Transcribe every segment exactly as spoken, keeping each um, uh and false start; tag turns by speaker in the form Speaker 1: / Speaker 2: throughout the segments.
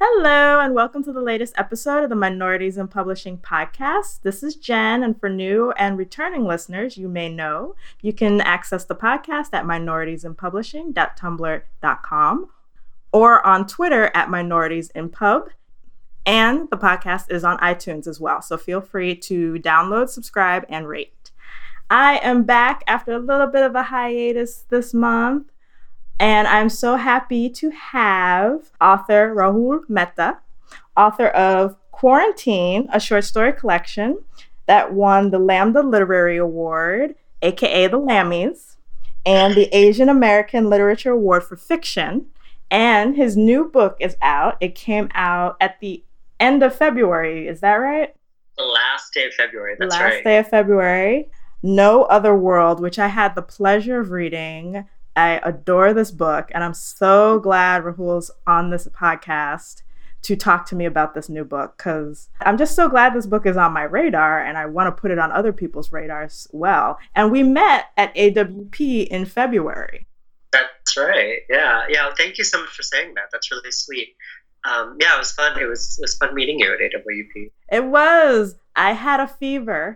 Speaker 1: Hello, and welcome to the latest episode of the Minorities in Publishing podcast. This is Jen, and for new and returning listeners, you may know you can access the podcast at minorities in publishing dot tumblr dot com or on Twitter at minorities-in-pub. And the podcast is on iTunes as well, so feel free to download, subscribe, and rate. I am back after a little bit of a hiatus this month. And I'm so happy to have author Rahul Mehta, author of Quarantine, a short story collection that won the Lambda Literary Award, aka the Lammies, and the Asian American Literature Award for Fiction. And his new book is out. It came out at the end of February. Is that right?
Speaker 2: The last day of February. That's
Speaker 1: last
Speaker 2: right.
Speaker 1: Last day of February. No Other World, which I had the pleasure of reading. I adore this book, and I'm so glad Rahul's on this podcast to talk to me about this new book, because I'm just so glad this book is on my radar, and I want to put it on other people's radars as well. And we met at A W P in February.
Speaker 2: That's right. Yeah. Yeah. Thank you so much for saying that. That's really sweet. Um, yeah, it was fun. It was, it was fun meeting you at A W P.
Speaker 1: It was. I had a fever.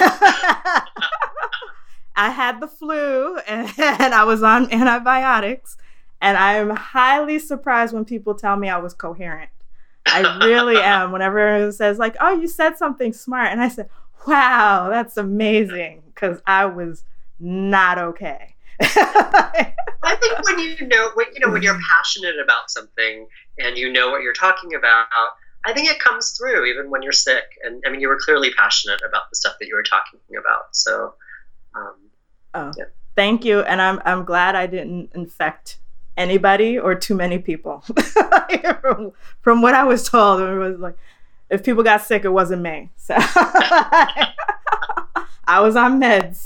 Speaker 1: I had the flu and, and I was on antibiotics, and I'm highly surprised when people tell me I was coherent. I really am. Whenever it says like, oh, you said something smart. And I said, wow, that's amazing, because I was not okay.
Speaker 2: I think when you know, when, you know, when you're passionate about something and you know what you're talking about, I think it comes through even when you're sick. And I mean, you were clearly passionate about the stuff that you were talking about. So, um,
Speaker 1: Oh,
Speaker 2: yeah.
Speaker 1: Thank you. And I'm I'm glad I didn't infect anybody or too many people. from, from what I was told, it was like, if people got sick, it wasn't me. So I was on meds.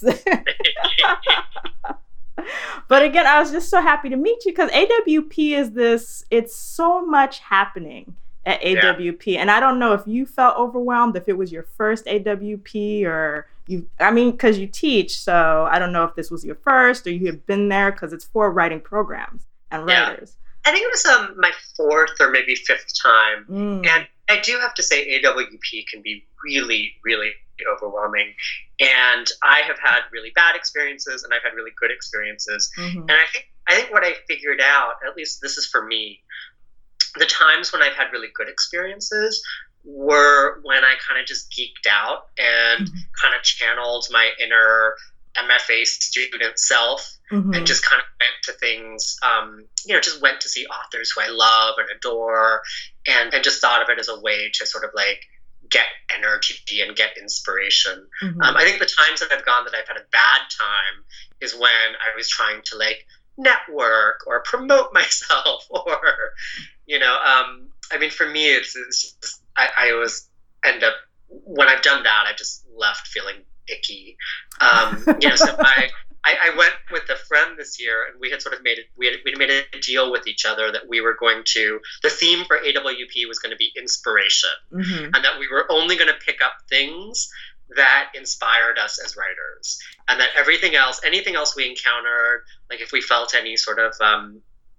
Speaker 1: But again, I was just so happy to meet you, because A W P is this, it's so much happening at A W P. Yeah. And I don't know if you felt overwhelmed, if it was your first A W P, or you, I mean, because you teach, so I don't know if this was your first or you had been there, because it's for writing programs and writers.
Speaker 2: Yeah. I think it was um, my fourth or maybe fifth time.
Speaker 1: Mm.
Speaker 2: And I do have to say A W P can be really, really overwhelming. And I have had really bad experiences and I've had really good experiences.
Speaker 1: Mm-hmm.
Speaker 2: And I think I think what I figured out, at least this is for me, the times when I've had really good experiences were when I kind of just geeked out and mm-hmm. kind of channeled my inner M F A student self mm-hmm. and just kind of went to things, um, you know, just went to see authors who I love and adore, and, and just thought of it as a way to sort of like get energy and get inspiration. Mm-hmm. Um, I think the times that I've gone that I've had a bad time is when I was trying to like network or promote myself, or, you know, um, I mean, for me, it's, it's just, I, I always end up, when I've done that, I just left feeling icky. Um, you know, so I, I, I went with a friend this year, and we had sort of made it, we had, we had made a deal with each other that we were going to, the theme for A W P was going to be inspiration, mm-hmm. and that we were only going to pick up things that inspired us as writers, and that everything else, anything else we encountered, like if we felt any sort of um,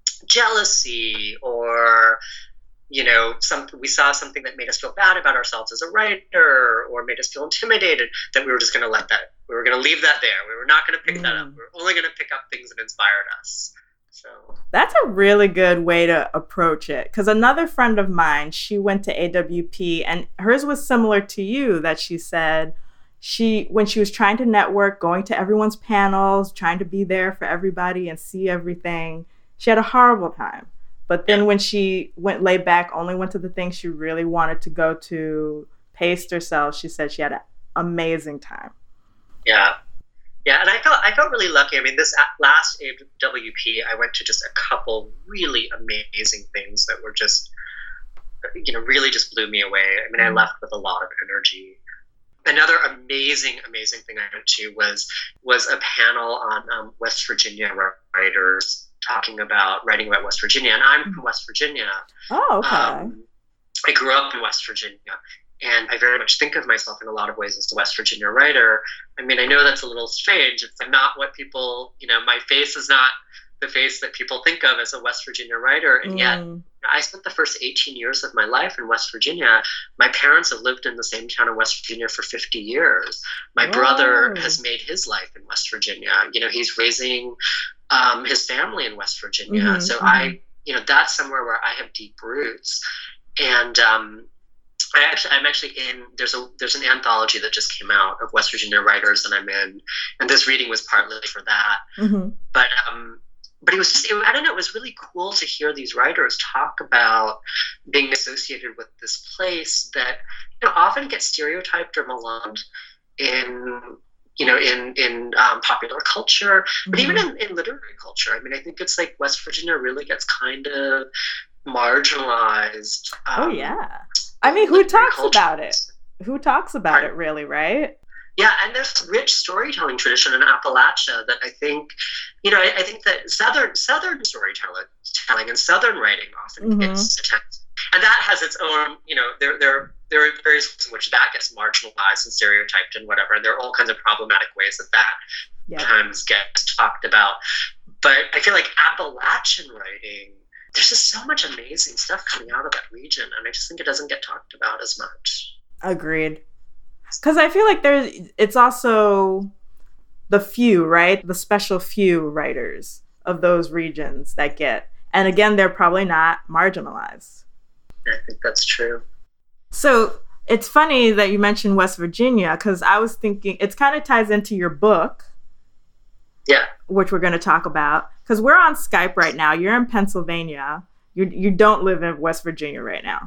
Speaker 2: jealousy, or, you know, some, we saw something that made us feel bad about ourselves as a writer, or made us feel intimidated, that we were just going to let that, we were going to leave that there. We were not going to pick mm. that up. We were only going to pick up things that inspired us. So
Speaker 1: that's a really good way to approach it. Because another friend of mine, she went to A W P, and hers was similar to you, that she said she, when she was trying to network, going to everyone's panels, trying to be there for everybody and see everything, she had a horrible time. But then when she went laid back, only went to the things she really wanted to go to, paced herself, she said she had an amazing time.
Speaker 2: Yeah. Yeah, and I felt I felt really lucky. I mean, this last A W P, I went to just a couple really amazing things that were just, you know, really just blew me away. I mean, I left with a lot of energy. Another amazing, amazing thing I went to was was a panel on um, West Virginia writers talking about writing about West Virginia. And I'm from West Virginia.
Speaker 1: Oh, okay.
Speaker 2: Um, I grew up in West Virginia. And I very much think of myself in a lot of ways as a West Virginia writer. I mean, I know that's a little strange. It's not what people, you know, my face is not the face that people think of as a West Virginia writer. And yet
Speaker 1: Mm.
Speaker 2: I spent the first eighteen years of my life in West Virginia. My parents have lived in the same town in West Virginia for fifty years. My
Speaker 1: Whoa.
Speaker 2: brother has made his life in West Virginia. You know, he's raising um, his family in West Virginia.
Speaker 1: Mm-hmm,
Speaker 2: so
Speaker 1: mm-hmm.
Speaker 2: I, you know, that's somewhere where I have deep roots. And um, I actually, I'm actually in, there's a, there's an anthology that just came out of West Virginia writers that I'm in. And this reading was partly for that.
Speaker 1: Mm-hmm.
Speaker 2: But, um, But it was just, it, I don't know, it was really cool to hear these writers talk about being associated with this place that, you know, often gets stereotyped or maligned in, you know, in, in um, popular culture, but
Speaker 1: Mm-hmm.
Speaker 2: even in, in literary culture. I mean, I think it's like West Virginia really gets kind of marginalized. Um,
Speaker 1: Oh, yeah. I mean, who
Speaker 2: literary
Speaker 1: talks
Speaker 2: culture.
Speaker 1: about it? Who talks about
Speaker 2: Pardon?
Speaker 1: it, really, right?
Speaker 2: Yeah, and there's rich storytelling tradition in Appalachia that I think, you know, I, I think that Southern Southern storytelling telling and Southern writing often
Speaker 1: Mhm.
Speaker 2: gets attacked. And that has its own, you know, there there there are various ways in which that gets marginalized and stereotyped and whatever. And there are all kinds of problematic ways that that
Speaker 1: Yeah.
Speaker 2: sometimes gets talked about. But I feel like Appalachian writing, there's just so much amazing stuff coming out of that region, and I just think it doesn't get talked about as much.
Speaker 1: Agreed. Because I feel like there's, it's also the few, right? The special few writers of those regions that get, and again, they're probably not marginalized.
Speaker 2: I think that's true.
Speaker 1: So it's funny that you mentioned West Virginia, because I was thinking, it's kind of ties into your book,
Speaker 2: Yeah.
Speaker 1: which we're going to talk about, because we're on Skype right now. You're in Pennsylvania. You you don't live in West Virginia right now.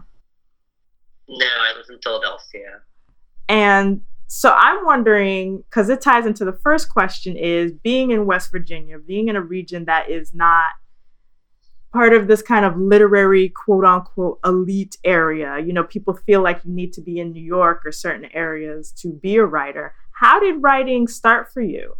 Speaker 2: No, I live in Philadelphia.
Speaker 1: And so I'm wondering, because it ties into the first question, is being in West Virginia, being in a region that is not part of this kind of literary, quote unquote, elite area. You know, people feel like you need to be in New York or certain areas to be a writer. How did writing start for you?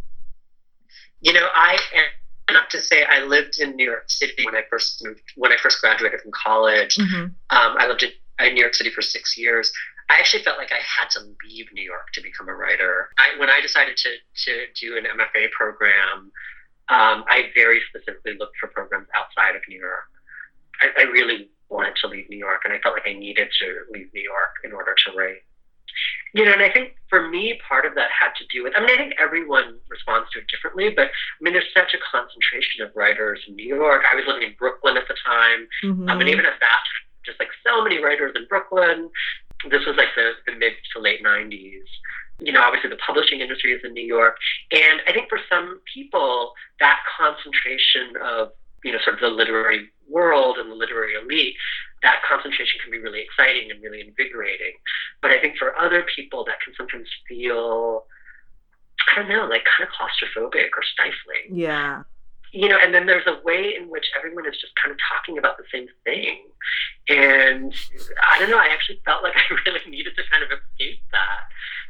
Speaker 2: You know, I am not to say I lived in New York City when I first moved, when I first graduated from college.
Speaker 1: Mm-hmm.
Speaker 2: Um, I lived in, in New York City for six years. I actually felt like I had to leave New York to become a writer. I, when I decided to, to do an M F A program, um, I very specifically looked for programs outside of New York. I, I really wanted to leave New York, and I felt like I needed to leave New York in order to write. You know, and I think for me, part of that had to do with, I mean, I think everyone responds to it differently, but I mean, there's such a concentration of writers in New York. I was living in Brooklyn at the time.
Speaker 1: Mm-hmm.
Speaker 2: Um, and even at that, just like so many writers in Brooklyn. This was like the, the mid to late nineties. You know, obviously the publishing industry is in New York. And I think for some people, that concentration of, you know, sort of the literary world and the literary elite, that concentration can be really exciting and really invigorating. But I think for other people, that can sometimes feel, I don't know, like kind of claustrophobic or stifling.
Speaker 1: Yeah.
Speaker 2: You know, and then there's a way in which everyone is just kind of talking about the same thing. And I don't know, I actually felt like I really needed to kind of escape that,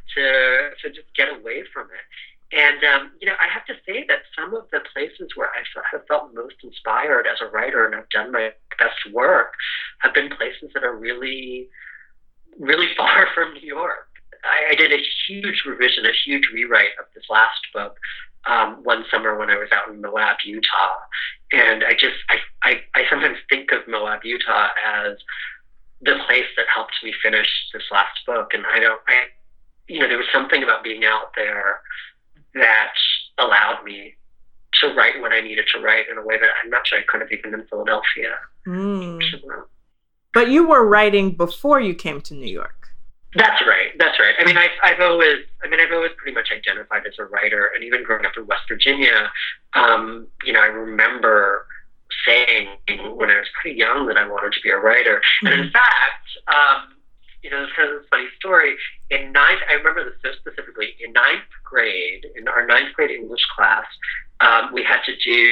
Speaker 2: to to just get away from it. And, um, you know, I have to say that some of the places where I have felt most inspired as a writer and I've done my best work have been places that are really, really far from New York. I, I did a huge revision, a huge rewrite of this last book um, one summer when I was out in Moab, Utah. And I just, I, I, I sometimes think of Moab, Utah as the place that helped me finish this last book. And I don't, I, you know, there was something about being out there that allowed me to write what I needed to write in a way that I'm not sure I could have even in Philadelphia.
Speaker 1: Mm.
Speaker 2: So,
Speaker 1: But you were writing before you came to New York.
Speaker 2: That's right. That's right. I mean, I've, I've always, I mean, I've always pretty much identified as a writer, and even growing up in West Virginia, um, you know, I remember saying when I was pretty young that I wanted to be a writer. Mm-hmm. And in fact, um, you know, it's kind of a funny story. In ninth, I remember this so specifically. In ninth grade, in our ninth grade English class, um, we had to do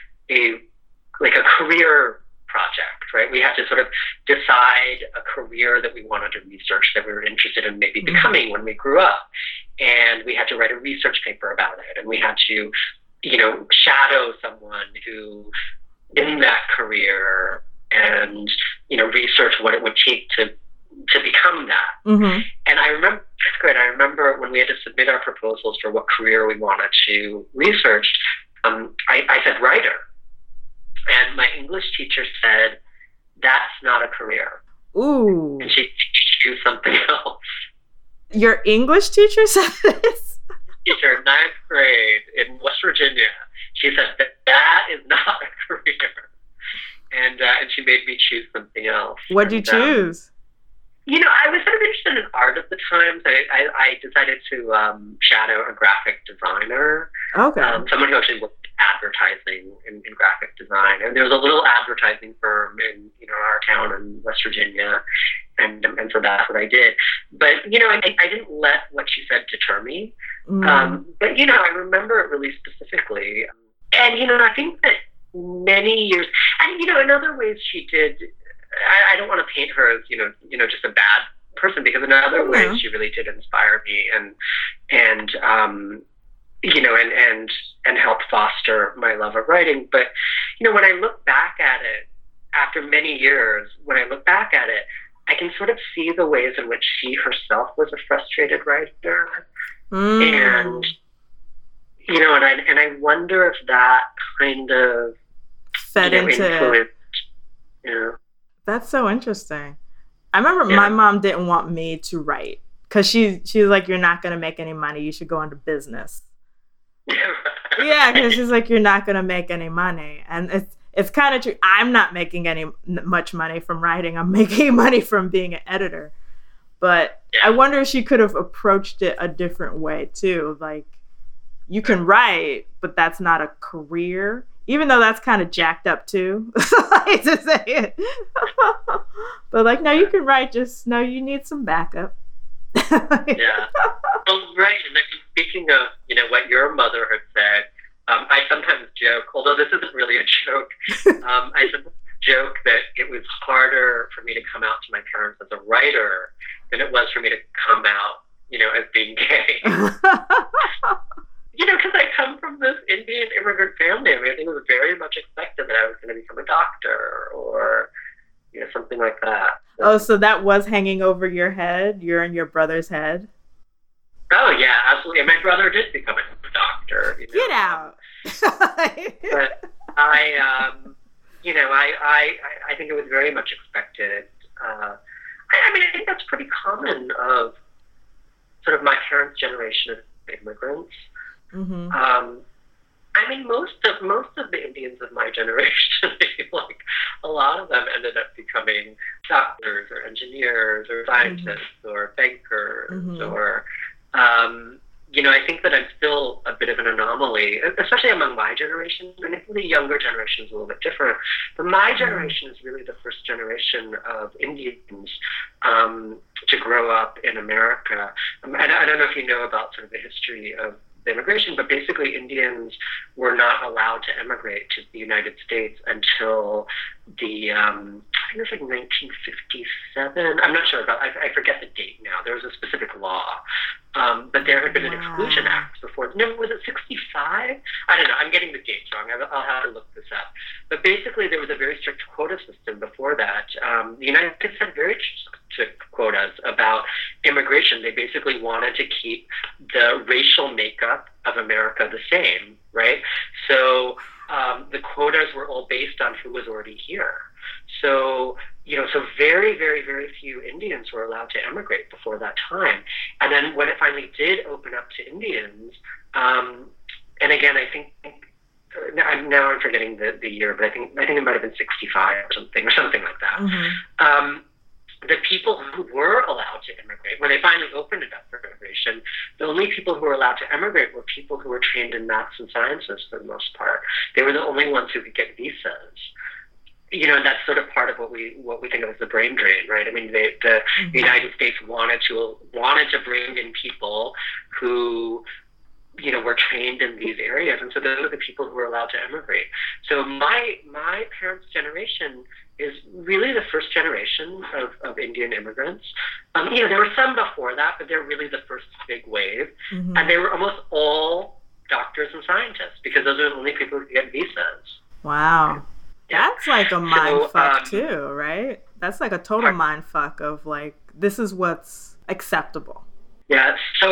Speaker 2: a like a career project, right? We had to sort of decide a career that we wanted to research, that we were interested in maybe becoming mm-hmm. when we grew up. And we had to write a research paper about it. And we had to, you know, shadow someone who in that career and, you know, research what it would take to to become that. Mm-hmm. And I remember, fifth grade, I remember when we had to submit our proposals for what career we wanted to research, um, I, I said writer. And my English teacher said, that's not a career.
Speaker 1: Ooh.
Speaker 2: And she choose something else.
Speaker 1: Your English teacher said this?
Speaker 2: Teacher, ninth grade in West Virginia. She said that that is not a career. And uh, and she made me choose something else.
Speaker 1: What did you
Speaker 2: and,
Speaker 1: choose?
Speaker 2: Um, you know, I was sort of interested in art at the time. So I, I, I decided to um, shadow a graphic designer.
Speaker 1: Okay.
Speaker 2: Um, someone who actually worked advertising in, in graphic design. And there was a little advertising firm in, you know, our town in West Virginia. And, and so that's what I did. But, you know, I, I didn't let what she said deter me.
Speaker 1: Mm.
Speaker 2: Um, but, you know, I remember it really specifically. And, you know, I think that many years, and, you know, in other ways she did, I, I don't want to paint her as, you know, you know, just a bad person, because in other
Speaker 1: yeah.
Speaker 2: ways she really did inspire me and, and, um, you know, and, and, and help foster my love of writing. But, you know, when I look back at it, after many years, when I look back at it, I can sort of see the ways in which she herself was a frustrated writer.
Speaker 1: Mm.
Speaker 2: And, you know, and I, and I wonder if that kind of
Speaker 1: fed
Speaker 2: you know,
Speaker 1: into
Speaker 2: influenced, you know.
Speaker 1: That's so interesting. I remember
Speaker 2: Yeah.
Speaker 1: my mom didn't want me to write because she, she was like, you're not going to make any money. You should go into business. Yeah, because she's like, you're not going to make any money. And it's, it's kind of true. I'm not making any much money from writing. I'm making money from being an editor. But
Speaker 2: yeah.
Speaker 1: I wonder if she could have approached it a different way too. Like, you can write, but that's not a career. Even though that's kind of jacked up too. I hate to say it. But like, no, you can write. Just no, you need some backup.
Speaker 2: Yeah. Well, right. And I mean, speaking of, you know, what your mother had said, um, I sometimes joke, although this isn't really a joke, um, I sometimes joke that it was harder for me to come out to my parents as a writer than it was for me to come out, you know, as being gay. You know, because I come from this Indian immigrant family. I mean, I think it was very much expected that I was going to become a doctor or, you know, something like that. So,
Speaker 1: oh, so that was hanging over your head? You're in your brother's head?
Speaker 2: Oh, yeah, absolutely. And my brother did become a doctor. You know?
Speaker 1: Get out.
Speaker 2: But I, um, you know, I, I, I think it was very much expected. Uh, I, I mean, I think that's pretty common of sort of my parents' generation of immigrants.
Speaker 1: Mm-hmm.
Speaker 2: Um, I mean, most of most of the Indians of my generation, like a lot of them ended up becoming doctors or engineers or scientists mm-hmm. or bankers mm-hmm. or, um, you know, I think that I'm still a bit of an anomaly, especially among my generation. And I think the younger generation is a little bit different. But my generation is really the first generation of Indians um, to grow up in America. Um, and I don't know if you know about sort of the history of the immigration, but basically Indians were not allowed to emigrate to the United States until the, um, I think it was like nineteen fifty-seven. I'm not sure about, I, I forget the date now. There was a specific law. Um, but there had been an
Speaker 1: wow.
Speaker 2: Exclusion Act before. No, was it sixty-five? I don't know. I'm getting the dates wrong. I'll have to look this up. But basically, there was a very strict quota system before that. Um, the United States had very strict quotas about immigration. They basically wanted to keep the racial makeup of America the same, right? So um, the quotas were all based on who was already here. So, you know, so very, very, very few Indians were allowed to emigrate before that time. And then when it finally did open up to Indians, um, and again, I think, now, now I'm forgetting the, the year, but I think I think it might have been sixty-five or something, or something like that.
Speaker 1: Mm-hmm.
Speaker 2: Um, the people who were allowed to immigrate, when they finally opened it up for immigration, the only people who were allowed to emigrate were people who were trained in maths and sciences for the most part. They were the only ones who could get visas. You know, and that's sort of part of what we what we think of as the brain drain, right? I mean, they, the mm-hmm. United States wanted to wanted to bring in people who, you know, were trained in these areas, and so those are the people who were allowed to emigrate. So my my parents' generation is really the first generation of, of Indian immigrants. Um, you know, there were some before that, but they're really the first big wave, mm-hmm. and they were almost all doctors and scientists because those are the only people who could get visas.
Speaker 1: Wow. That's like a mind
Speaker 2: so,
Speaker 1: fuck
Speaker 2: um,
Speaker 1: too, right? That's like a total mind fuck of like, this is what's acceptable.
Speaker 2: Yeah, so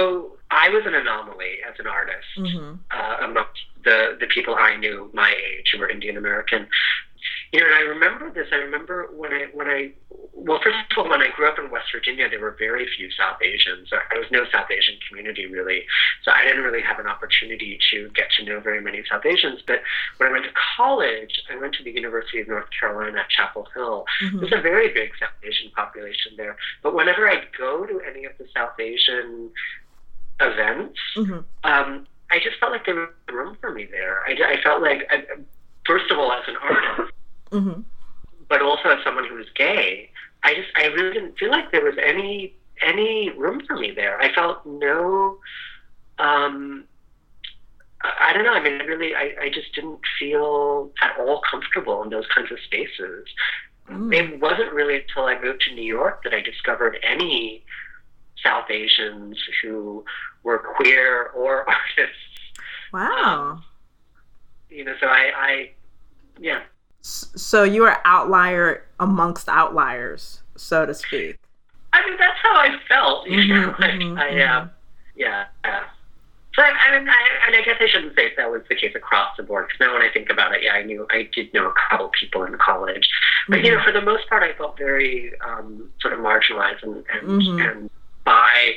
Speaker 2: I was an anomaly as an artist mm-hmm. uh, amongst the, the people I knew my age who were Indian American. You know, and I remember this. I remember when I, when I, well, first of all, when I grew up in West Virginia, there were very few South Asians. There was no South Asian community, really. So I didn't really have an opportunity to get to know very many South Asians. But when I went to college, I went to the University of North Carolina at Chapel Hill. Mm-hmm. There's a very big South Asian population there. But whenever I'd go to any of the South Asian events, mm-hmm. um, I just felt like there was room for me there. I, I felt like, I, first of all, as an artist, mm-hmm. but also as someone who was gay, I just, I really didn't feel like there was any, any room for me there. I felt no, um, I, I don't know. I mean, I really, I, I just didn't feel at all comfortable in those kinds of spaces. Mm. It wasn't really until I moved to New York that I discovered any South Asians who were queer or artists.
Speaker 1: Wow.
Speaker 2: Um, you know, so I, I, yeah.
Speaker 1: So you were outlier amongst outliers, so to speak.
Speaker 2: I mean, that's how I felt. You
Speaker 1: mm-hmm,
Speaker 2: know, like,
Speaker 1: mm-hmm,
Speaker 2: I, uh,
Speaker 1: mm-hmm.
Speaker 2: yeah. Uh, so I, I mean, I, and I guess I shouldn't say if that was the case across the board, because now when I think about it, yeah, I knew, I did know a couple people in college, but mm-hmm. you know, for the most part, I felt very um, sort of marginalized and and, mm-hmm. and by,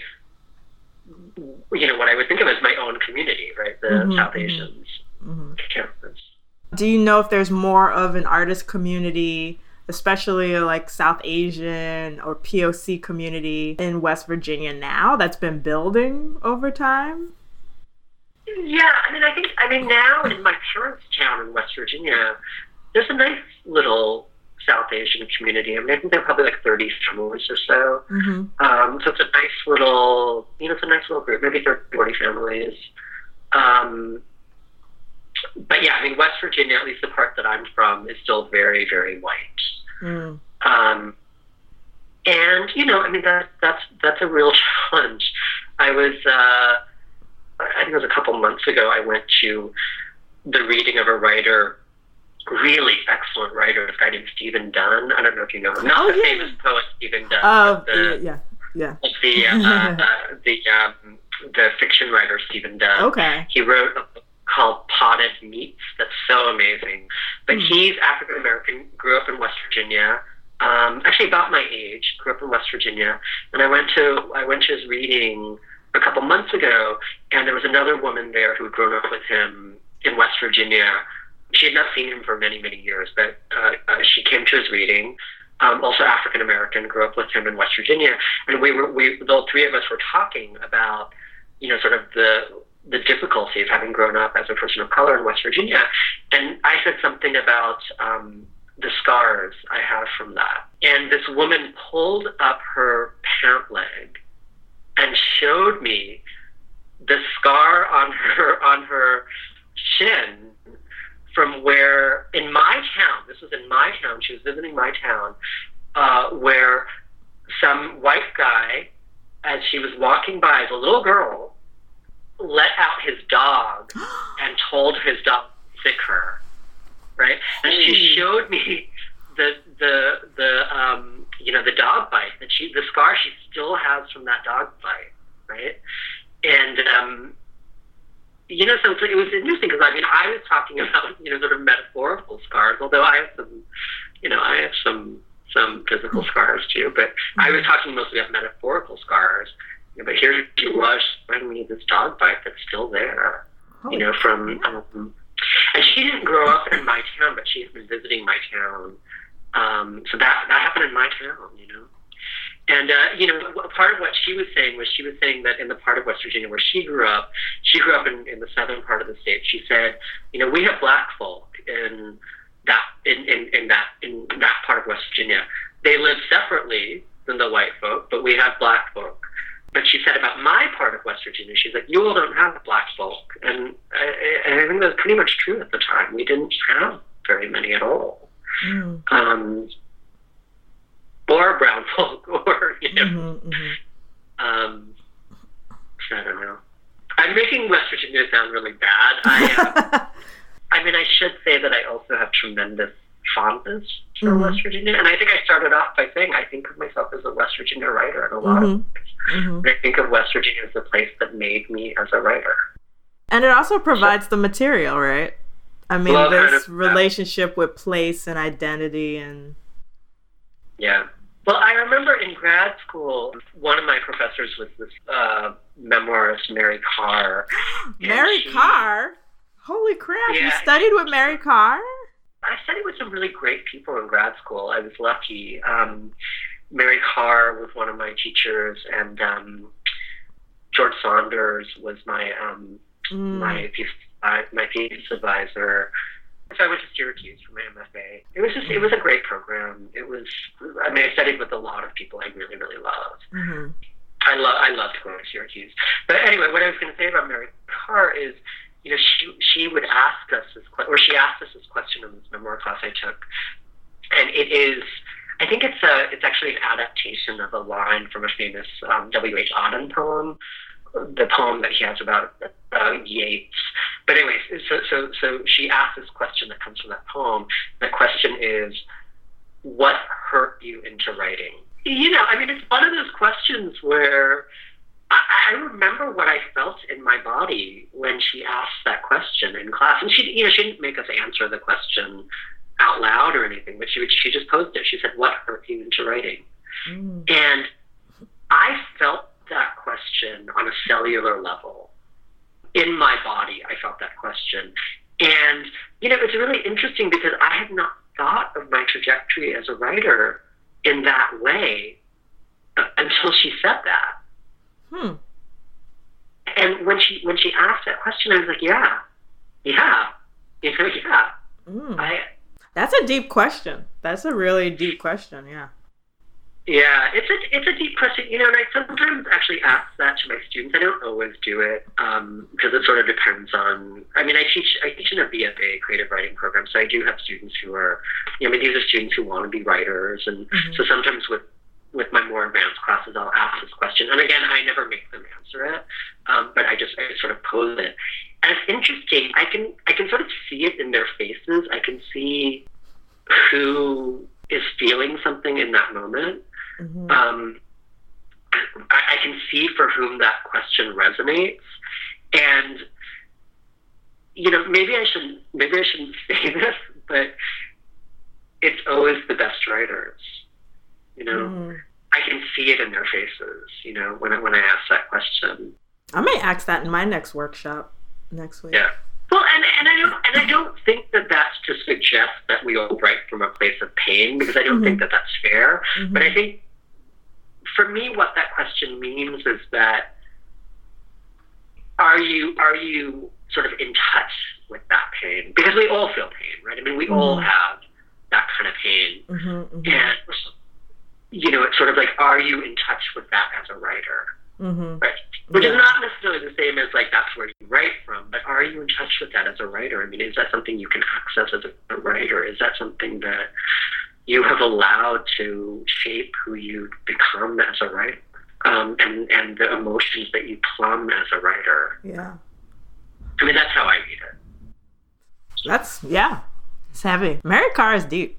Speaker 2: you know, what I would think of as my own community, right? The mm-hmm, South Asians. Mm-hmm.
Speaker 1: Do you know if there's more of an artist community, especially like South Asian or P O C community in West Virginia now that's been building over time?
Speaker 2: Yeah, I mean, I think, I mean, now in my parents' town in West Virginia, there's a nice little South Asian community. I mean, I think there are probably like thirty families or so. Mm-hmm. Um, so it's a nice little, you know, it's a nice little group, maybe thirty, forty families. Um, but yeah, I mean, West Virginia, at least the part that I'm from, is still very, very white. Mm. Um, and, you know, I mean, that, that's, that's a real challenge. I was, uh, I think it was a couple months ago, I went to the reading of a writer, really excellent writer, a guy named Stephen Dunn. I don't know if you know him. Not
Speaker 1: oh,
Speaker 2: the
Speaker 1: yeah.
Speaker 2: famous poet Stephen Dunn.
Speaker 1: Oh,
Speaker 2: but the,
Speaker 1: yeah, yeah.
Speaker 2: Like the, uh, uh, the, um, the fiction writer Stephen Dunn.
Speaker 1: Okay.
Speaker 2: He wrote a book called Potted Meats that's so amazing. But mm. he's African American, grew up in West Virginia. Um, actually about my age, grew up in West Virginia. And I went to I went to his reading a couple months ago, and there was another woman there who had grown up with him in West Virginia. She had not seen him for many, many years, but uh, uh, she came to his reading. Um, also African American, grew up with him in West Virginia, and we were we the three of us were talking about, you know, sort of the the difficulty of having grown up as a person of color in West Virginia, and I said something about um, the scars I have from that, and this woman pulled up her pant leg and showed me the scar on her on her shin from where, in my town, this was in my town, she was visiting my town, uh, where some white guy, as she was walking by as a little girl, let out his dog and told his dog to sick her, right? And she showed me the the the um you know the dog bite that she the scar she still has from that dog bite, right? And um you know, so it was interesting because I mean I was talking about, you know, sort of metaphorical scars, although I have some, you know, I have some some physical scars too, but mm-hmm. I was talking mostly about metaphorical scars. You know, but here she was showing me this dog bite that's still there, Holy you know, from, um, and she didn't grow up in my town, but she's been visiting my town. Um, so that, that happened in my town, you know. And, uh, you know, part of what she was saying was she was saying that in the part of West Virginia where she grew up, she grew up in, in the southern part of the state. She said, you know, we have black folk in that, in, in, in that, in that part of West Virginia. They live separately than the white folk, but we have black folk. But she said about my part of West Virginia, she's like, you all don't have black folk. And I, I think that was pretty much true at the time. We didn't have very many at all. Mm. Um, or brown folk, or, you know. Mm-hmm, mm-hmm. Um, so I don't know. I'm making West Virginia sound really bad. I, uh, I mean, I should say that I also have tremendous fondness for mm-hmm. West Virginia. And I think I started off by saying I think of myself as a West Virginia writer in a lot mm-hmm. of ways. Mm-hmm. I think of West Virginia as the place that made me as a writer.
Speaker 1: And it also provides so, the material, right? I mean,
Speaker 2: well,
Speaker 1: this
Speaker 2: kind of,
Speaker 1: relationship with place and identity and...
Speaker 2: Yeah. Well, I remember in grad school, one of my professors was this uh, memoirist, Mary Karr.
Speaker 1: Mary she, Karr? Holy crap,
Speaker 2: yeah,
Speaker 1: you studied with Mary Karr?
Speaker 2: I studied with some really great people in grad school. I was lucky. Um, Mary Karr was one of my teachers, and um, George Saunders was my um, mm. my thesis, uh, my thesis advisor. So I went to Syracuse for my M F A. It was just, it was a great program. It was, I mean, I studied with a lot of people I really, really loved. Mm-hmm. I love, I loved going to Syracuse. But anyway, what I was going to say about Mary Karr is, you know, she she would ask us this, or she asked us this question in this memoir class I took, and it is, I think it's a, it's actually an adaptation of a line from a famous um, W H Auden poem, the poem that he has about uh, Yeats. But anyways, so so so she asked this question that comes from that poem. The question is, what hurt you into writing? You know, I mean, it's one of those questions where I, I remember what I felt in my body when she asked that question in class. And she, you know, she didn't make us answer the question out loud or anything, but she would, she just posed it. She said, "What hurt you into writing?" Mm. And I felt that question on a cellular level. In my body, I felt that question. And, you know, it's really interesting because I had not thought of my trajectory as a writer in that way until she said that. Hmm. And when she when she asked that question, I was like, yeah, yeah, you know, yeah.
Speaker 1: Mm. I, That's a deep question. That's a really deep question, yeah.
Speaker 2: Yeah, it's a it's a deep question, you know, and I sometimes actually ask that to my students. I don't always do it um, because it sort of depends on. I mean, I teach I teach in a B F A creative writing program, so I do have students who are, you know, I mean, these are students who want to be writers, and mm-hmm. so sometimes with with my more advanced classes, I'll ask this question, and again, I never make them answer it, um, but I just I sort of pose it, and it's interesting. I can I can sort of see it in their faces. I can see who is feeling something in that moment. Mm-hmm. Um, I, I can see for whom that question resonates, and you know, maybe I shouldn't, maybe I shouldn't say this, but it's always the best writers. You know, mm. I can see it in their faces. You know, when I, when I ask that question,
Speaker 1: I may ask that in my next workshop next week.
Speaker 2: Yeah. Well, and, and I don't and I don't think that that's to suggest that we all write from a place of pain, because I don't mm-hmm. think that that's fair. Mm-hmm. But I think, for me, what that question means is that are you are you sort of in touch with that pain? Because we all feel pain, right? I mean, we mm-hmm. all have that kind of pain, mm-hmm, mm-hmm. and you know, it's sort of like, are you in touch with that as a writer? Mm-hmm. Right? Which yeah. is not necessarily the same as like that's where you write from, but are you in touch with that as a writer? I mean, is that something you can access as a writer? Is that something that you have allowed to shape who you become as a writer, um, and and the emotions that you plumb as a writer?
Speaker 1: Yeah.
Speaker 2: I mean, that's how I read it.
Speaker 1: That's, yeah, it's heavy. Mary Karr is deep.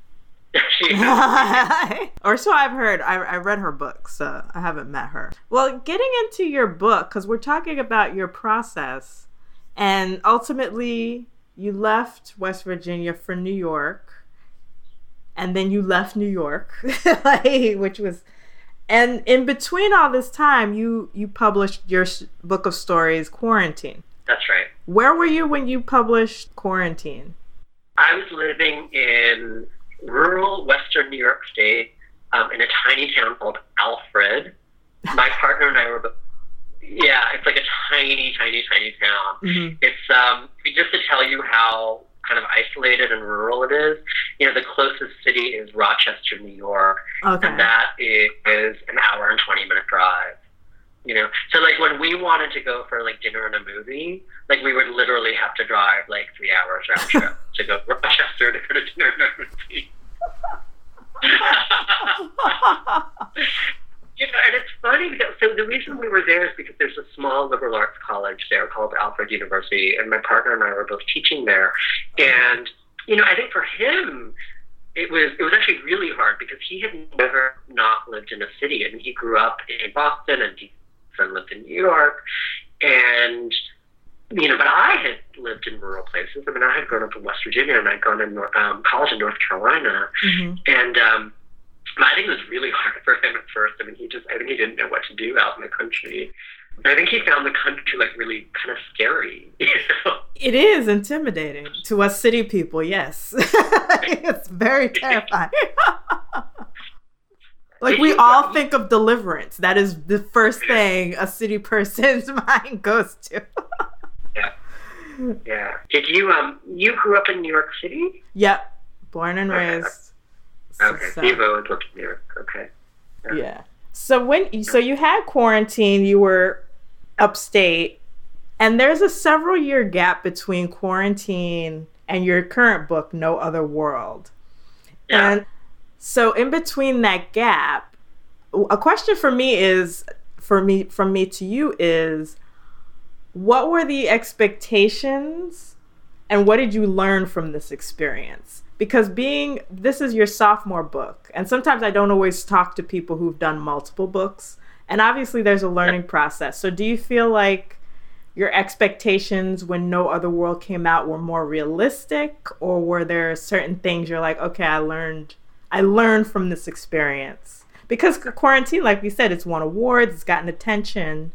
Speaker 1: Or so I've heard. I, I read her book, so I haven't met her. Well, getting into your book, because we're talking about your process, and ultimately you left West Virginia for New York, and then you left New York, like, which was, and in between all this time, you you published your book of stories, Quarantine.
Speaker 2: That's right.
Speaker 1: Where were you when you published Quarantine?
Speaker 2: I was living in rural Western New York State, um, in a tiny town called Alfred. My partner and I were, yeah, it's like a tiny, tiny, tiny town. Mm-hmm. It's, um, just to tell you how kind of isolated and rural it is, you know, the closest city is Rochester, New York, okay. and that is an hour and twenty minute drive. You know, so like when we wanted to go for like dinner and a movie, like we would literally have to drive like three hours round trip to go to Rochester to go to dinner and a movie. You know, and it's funny because, so the reason we were there is because there's a small liberal arts college there called Alfred University, and my partner and I were both teaching there. And, you know, I think for him, it was it was actually really hard because he had never not lived in a city. I mean, he grew up in Boston and he lived in New York, and you know, but I had lived in rural places. I mean, I had grown up in West Virginia and I'd gone to um, college in North Carolina, mm-hmm. and um, I think it was really hard for him at first. I mean, he just I think he didn't know what to do out in the country. I think he found the country like really kind of scary. You know?
Speaker 1: It is intimidating to us city people, yes. It's very terrifying. Like we all think of Deliverance. That is the first thing a city person's mind goes to.
Speaker 2: Yeah. Yeah. Did you um you grew up in New York City?
Speaker 1: Yep. Born and
Speaker 2: okay.
Speaker 1: raised.
Speaker 2: Okay.
Speaker 1: So,
Speaker 2: you've always lived in New York. Okay.
Speaker 1: Yeah. yeah. So when so you had quarantine, you were upstate, and there's a several year gap between quarantine and your current book, No Other World.
Speaker 2: Yeah.
Speaker 1: And so in between that gap, a question for me is for me from me to you is, what were the expectations and what did you learn from this experience? Because being, this is your sophomore book, and sometimes I don't always talk to people who've done multiple books, and obviously there's a learning process. So do you feel like your expectations when No Other World came out were more realistic, or were there certain things you're like, okay, I learned, I learned from this experience? Because quarantine, like we said, it's won awards, it's gotten attention.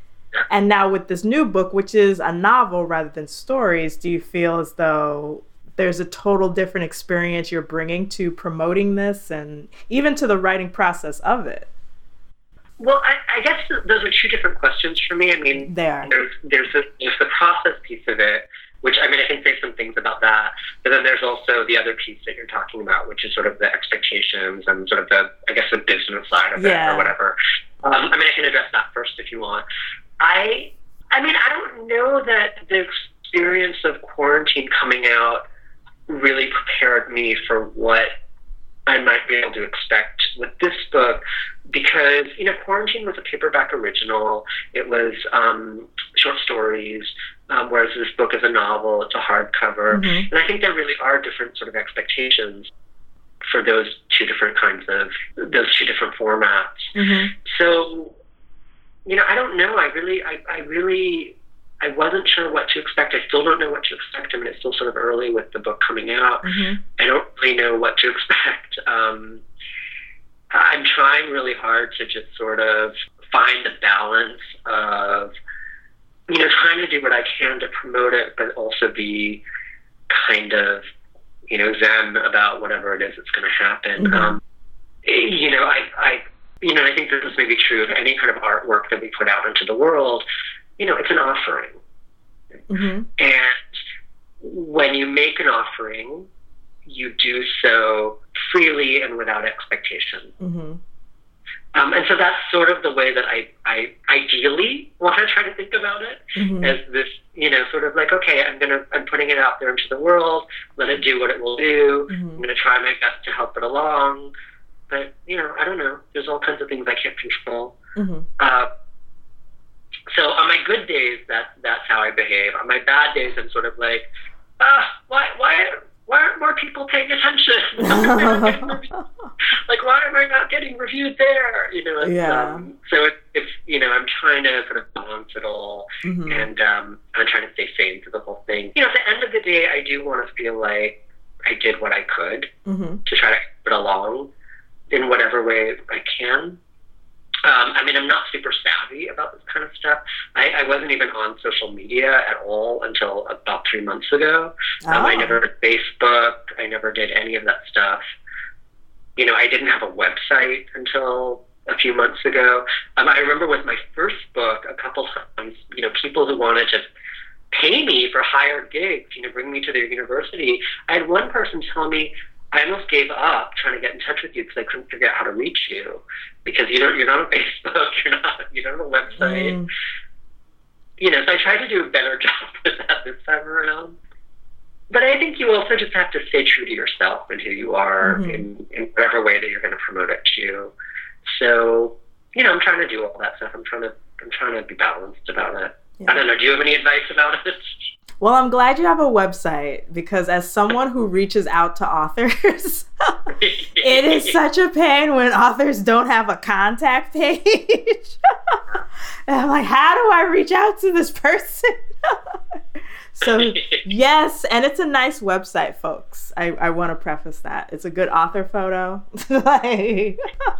Speaker 1: And now with this new book, which is a novel rather than stories, do you feel as though there's a total different experience you're bringing to promoting this and even to the writing process of it?
Speaker 2: Well, I, I guess those are two different questions for me. I mean,
Speaker 1: they are.
Speaker 2: There's, there's, a, there's the process piece of it, which, I mean, I can say some things about that. But then there's also the other piece that you're talking about, which is sort of the expectations and sort of the, I guess, the business side of
Speaker 1: yeah.
Speaker 2: it or whatever. Um, I mean, I can address that first if you want. I, I mean, I don't know that the experience of quarantine coming out really prepared me for what I might be able to expect with this book, because, you know, Quarantine was a paperback original. It was um, short stories, um, whereas this book is a novel. It's a hardcover. Mm-hmm. And I think there really are different sort of expectations for those two different kinds of, those two different formats. Mm-hmm. So, you know, I don't know. I really, I, I really... I wasn't sure what to expect. I still don't know what to expect. I mean, it's still sort of early with the book coming out. Mm-hmm. I don't really know what to expect. Um, I'm trying really hard to just sort of find the balance of, you know, trying to do what I can to promote it, but also be kind of, you know, zen about whatever it is that's going to happen. Mm-hmm. Um, you know, I, I, you know, I think this is maybe true of any kind of artwork that we put out into the world. You know, it's an offering. Mm-hmm. And when you make an offering, you do so freely and without expectation. Mm-hmm. Um, and so that's sort of the way that I, I ideally want to try to think about it, mm-hmm. as this, you know, sort of like, okay, I'm gonna, I'm putting it out there into the world, let it do what it will do. Mm-hmm. I'm gonna try my best to help it along. But, you know, I don't know. There's all kinds of things I can't control. Mm-hmm. Uh, So on my good days, that that's how I behave. On my bad days, I'm sort of like, ah, why why why aren't more people paying attention? Like, why am I not getting reviewed there? You know. It's,
Speaker 1: yeah.
Speaker 2: Um, so it, it's you know, I'm trying to sort of balance it all, mm-hmm. and um, I'm trying to stay sane through the whole thing. You know, at the end of the day, I do want to feel like I did what I could mm-hmm. to try to keep it along in whatever way I can. Um, I mean, I'm not super savvy about this kind of stuff. I, I wasn't even on social media at all until about three months ago. Oh. Um, I never did Facebook. I never did any of that stuff. You know, I didn't have a website until a few months ago. Um, I remember with my first book, a couple times, you know, people who wanted to pay me for hired gigs, you know, bring me to their university. I had one person tell me, I almost gave up trying to get in touch with you because I couldn't figure out how to reach you, because you don't, you're not on Facebook, you're not, you don't have a website. Mm. You know, so I tried to do a better job with that this time around. But I think you also just have to stay true to yourself and who you are, mm-hmm. in, in whatever way that you're going to promote it to. So, you know, I'm trying to do all that stuff. I'm trying to, I'm trying to be balanced about it. Yeah. I don't know. Do you have any advice about it?
Speaker 1: Well, I'm glad you have a website because as someone who reaches out to authors, it is such a pain when authors don't have a contact page. And I'm like, how do I reach out to this person? So, yes, and it's a nice website, folks. I, I want to preface that. It's a good author photo. Like,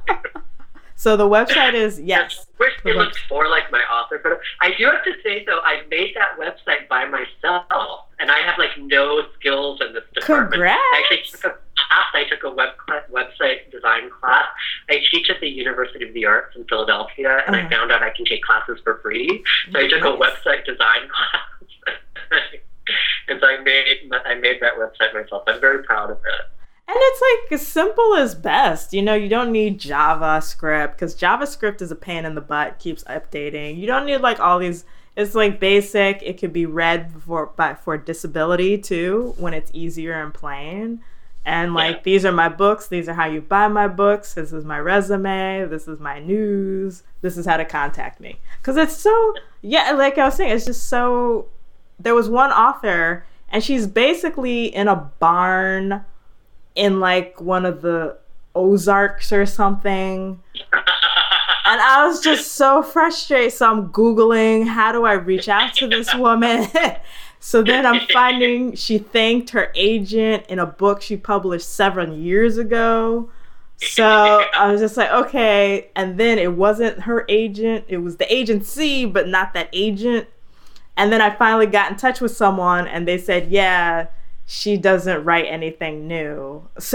Speaker 1: so the website is, yes.
Speaker 2: I wish it looked more like my author photo. I do have to say, though, I made that website by myself, and I have, like, no skills in this department.
Speaker 1: Congrats.
Speaker 2: I actually took a class. I took a web class, website design class. I teach at the University of the Arts in Philadelphia, and uh-huh. I found out I can take classes for free. So I took nice. a website design class. And so I made, I made that website myself. I'm very proud of it.
Speaker 1: And it's like as simple as best. You know, you don't need JavaScript because JavaScript is a pain in the butt, keeps updating. You don't need like all these, it's like basic. It could be read for, by, for disability too, when it's easier and plain. And like, yeah. these are my books. These are how you buy my books. This is my resume. This is my news. This is how to contact me. Because it's so, yeah, like I was saying, it's just so, there was one author and she's basically in a barn in like one of the Ozarks or something. And I was just so frustrated. So I'm Googling, how do I reach out to this woman? So then I'm finding she thanked her agent in a book she published several years ago. So I was just like, okay. And then it wasn't her agent. It was the agency, but not that agent. And then I finally got in touch with someone and they said, yeah, she doesn't write anything new. So,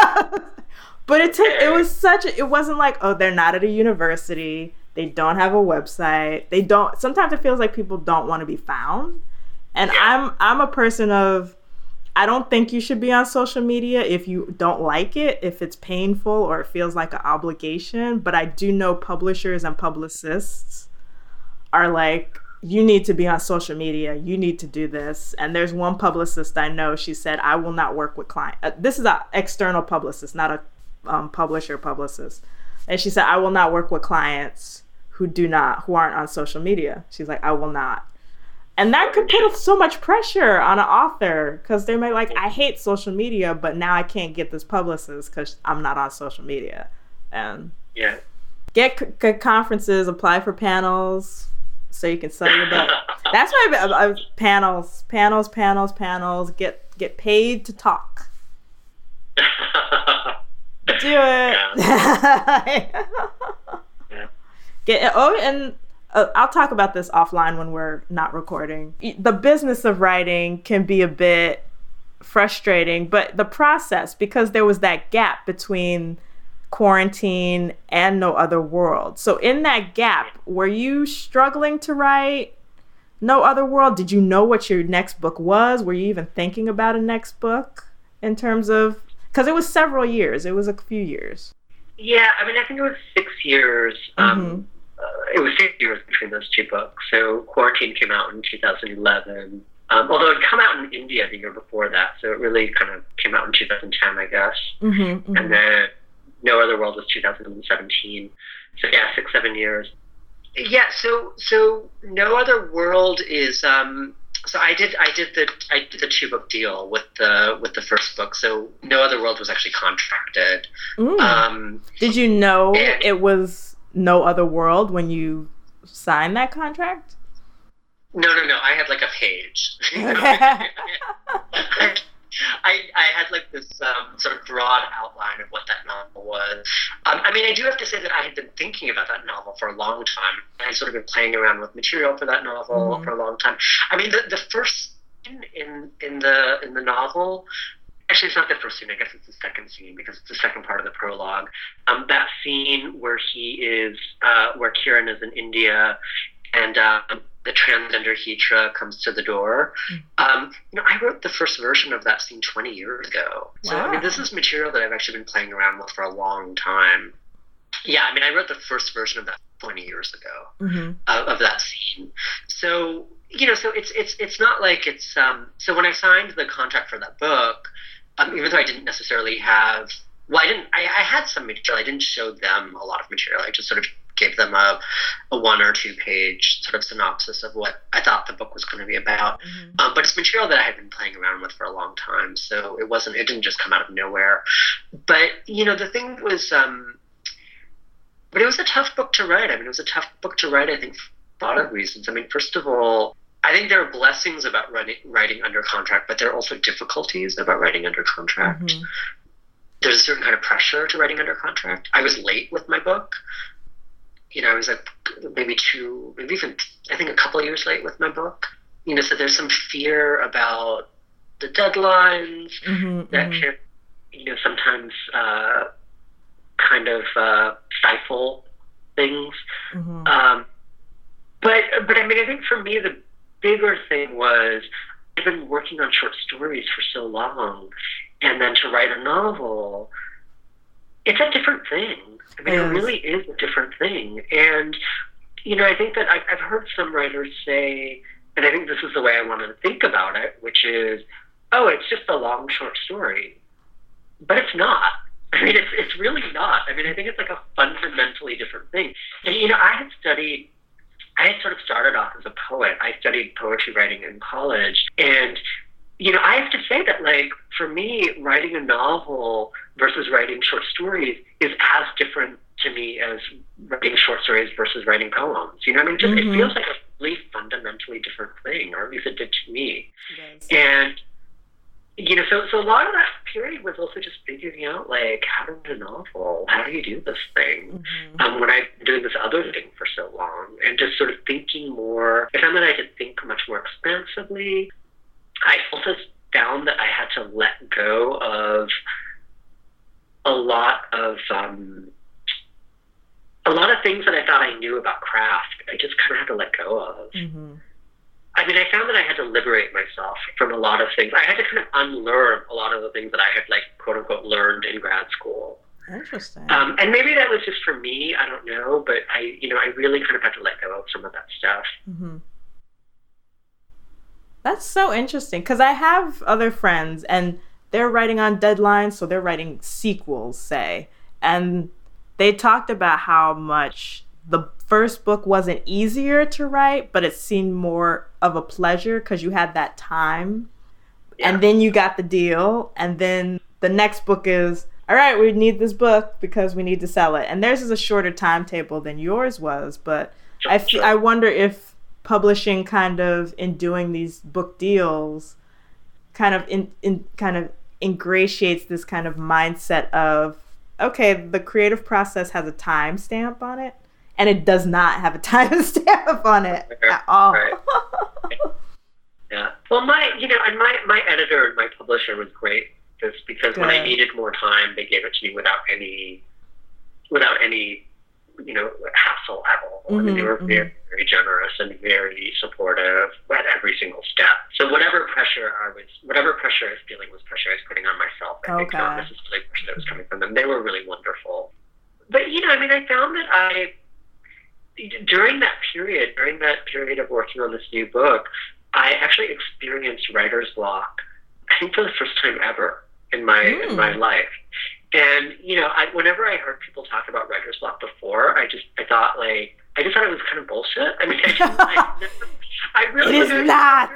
Speaker 1: but it took, it was such a, it wasn't like, oh, they're not at a university. They don't have a website. They don't, sometimes it feels like people don't want to be found. And I'm, I'm a person of, I don't think you should be on social media if you don't like it, if it's painful or it feels like an obligation. But I do know publishers and publicists are like, you need to be on social media. You need to do this. And there's one publicist I know, she said, I will not work with clients. Uh, this is an external publicist, not a um, publisher publicist. And she said, I will not work with clients who do not, who aren't on social media. She's like, I will not. And that could put so much pressure on an author because they might like, I hate social media, but now I can't get this publicist because I'm not on social media. And
Speaker 2: yeah,
Speaker 1: get c- c- conferences, apply for panels so you can sell your book. That's why I, I, panels, panels, panels, panels. Get get paid to talk. Do it. Yeah. Yeah. Get oh and. Uh, I'll talk about this offline when we're not recording. The business of writing can be a bit frustrating, but the process, because there was that gap between quarantine and No Other World. So in that gap, were you struggling to write No Other World? Did you know what your next book was? Were you even thinking about a next book in terms of, because it was several years. It was a few years.
Speaker 2: Yeah, I mean, I think it was six years. Um,
Speaker 1: mm-hmm.
Speaker 2: Uh, it was six years between those two books. So Quarantine came out in two thousand eleven, um, although it had come out in India the year before that. So it really kind of came out in two thousand ten, I guess.
Speaker 1: Mm-hmm, mm-hmm.
Speaker 2: And then No Other World was two thousand seventeen. So yeah, six, seven years. Yeah. So so No Other World is. Um, so I did I did the I did the two book deal with the with the first book. So No Other World was actually contracted.
Speaker 1: Mm. Um, did you know it was No Other World when you signed that contract?
Speaker 2: No, no, no. I had like a page. I I had like this um, sort of broad outline of what that novel was. Um, I mean, I do have to say that I had been thinking about that novel for a long time. I had sort of been playing around with material for that novel mm-hmm. for a long time. I mean, the the first scene in in the in the novel. Actually, it's not the first scene. I guess it's the second scene because it's the second part of the prologue. Um, that scene where he is, uh, where Kiran is in India, and um, the transgender Hitra comes to the door. Um, you know, I wrote the first version of that scene twenty years ago. So wow. I mean, this is material that I've actually been playing around with for a long time. Yeah, I mean, I wrote the first version of that twenty years ago mm-hmm. of, of that scene. So you know, so it's it's it's not like it's. Um, so when I signed the contract for that book. Um, even though I didn't necessarily have, well, I didn't, I, I had some material. I didn't show them a lot of material. I just sort of gave them a, a one or two page sort of synopsis of what I thought the book was going to be about. Mm-hmm. Um, but it's material that I had been playing around with for a long time, so it wasn't, it didn't just come out of nowhere. But, you know, the thing was, um, but it was a tough book to write. I mean, it was a tough book to write, I think, for a lot of reasons. I mean, first of all, I think there are blessings about writing, writing under contract, but there are also difficulties about writing under contract. Mm-hmm. There's a certain kind of pressure to writing under contract. I was late with my book. You know, I was like maybe two, maybe even, I think a couple of years late with my book. You know, so there's some fear about the deadlines mm-hmm, that mm-hmm. can, you know, sometimes uh, kind of uh, stifle things. Mm-hmm. Um, but, but I mean, I think for me, the bigger thing was I've been working on short stories for so long, and then to write a novel, it's a different thing. I mean, yes. It really is a different thing. And, you know, I think that I've, I've heard some writers say, and I think this is the way I want to think about it, which is, oh, it's just a long short story. But it's not. I mean, it's it's really not. I mean, I think it's like a fundamentally different thing. And, you know, I had studied, I had sort of started off as a poet. I studied poetry writing in college. And, you know, I have to say that, like, for me, writing a novel versus writing short stories is as different to me as writing short stories versus writing poems. You know, I mean, just, mm-hmm. It feels like a really fundamentally different thing, or at least it did to me. And, you know, so so a lot of that period was also just figuring out, like, how to write a novel? How do you do this thing? Mm-hmm. Um, when I've been doing this other thing for so long, and just sort of thinking more, I found that I could think much more expansively. I also found that I had to let go of a lot of um, a lot of things that I thought I knew about craft. I just kind of had to let go of. Mm-hmm. I mean, I found that I had to liberate myself from a lot of things. I had to kind of unlearn a lot of the things that I had, like, quote unquote, learned in grad school.
Speaker 1: Interesting.
Speaker 2: Um, and maybe that was just for me. I don't know, but I, you know, I really kind of had to let go of some of that stuff.
Speaker 1: Mm-hmm. That's so interesting, because I have other friends and they're writing on deadlines, so they're writing sequels, say, and they talked about how much the first book wasn't easier to write, but it seemed more of a pleasure because you had that time. Yeah. And then you got the deal, and then the next book is, all right, we need this book because we need to sell it. And theirs is a shorter timetable than yours was, but sure, I, f- sure. I wonder if publishing kind of in doing these book deals kind of in, in kind of ingratiates this kind of mindset of, okay, the creative process has a time stamp on it, and it does not have a time stamp on it at all.
Speaker 2: Right. Yeah. Well, my, you know, and my, my editor and my publisher was great, just because Good. When I needed more time, they gave it to me without any, without any, you know, hassle at all. Mm-hmm, I mean, they were mm-hmm. very, very generous and very supportive at every single step. So whatever pressure I was, whatever pressure I was feeling was pressure I was putting on myself. I think not necessarily pressure that was coming from them. They were really wonderful. But, you know, I mean, I found that I, during that period, during that period of working on this new book, I actually experienced writer's block, I think for the first time ever in my mm. in my life. And, you know, I, whenever I heard people talk about writer's block before, I just, I thought, like, I just thought it was kind of bullshit. I mean, I, I, I really...
Speaker 1: It is not!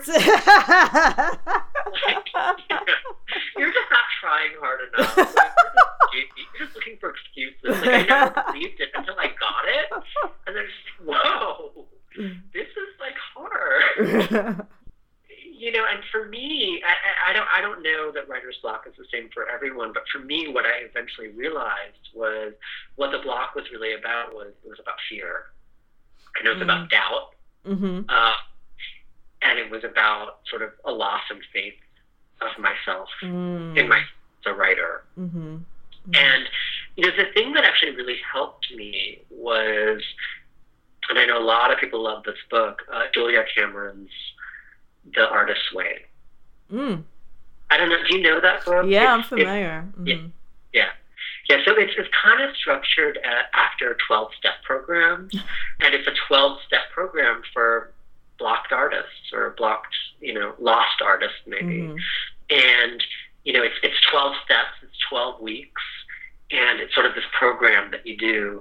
Speaker 2: Like, you know, you're just not trying hard enough. Like, you're, just, you're just looking for excuses. Like, I never believed it until I got it. And then just, whoa, this is, like, hard. You know, and for me, I, I don't I don't know that writer's block is the same for everyone, but for me, what I eventually realized was what the block was really about was it was about fear. And it was mm. about doubt. Mm-hmm. Uh, and it was about sort of a loss in faith of myself mm. in my as a writer. Mm-hmm. Mm-hmm. And, you know, the thing that actually really helped me was, and I know a lot of people love this book, uh, Julia Cameron's The Artist's Way. Mm. I don't know. Do you know that book?
Speaker 1: Yeah,
Speaker 2: it's,
Speaker 1: I'm familiar.
Speaker 2: Mm-hmm. Yeah, yeah. Yeah, so it's, it's kind of structured at, after twelve-step programs, and it's a twelve-step program for blocked artists or blocked, you know, lost artists maybe. Mm-hmm. And, you know, it's it's twelve steps, it's twelve weeks, and it's sort of this program that you do.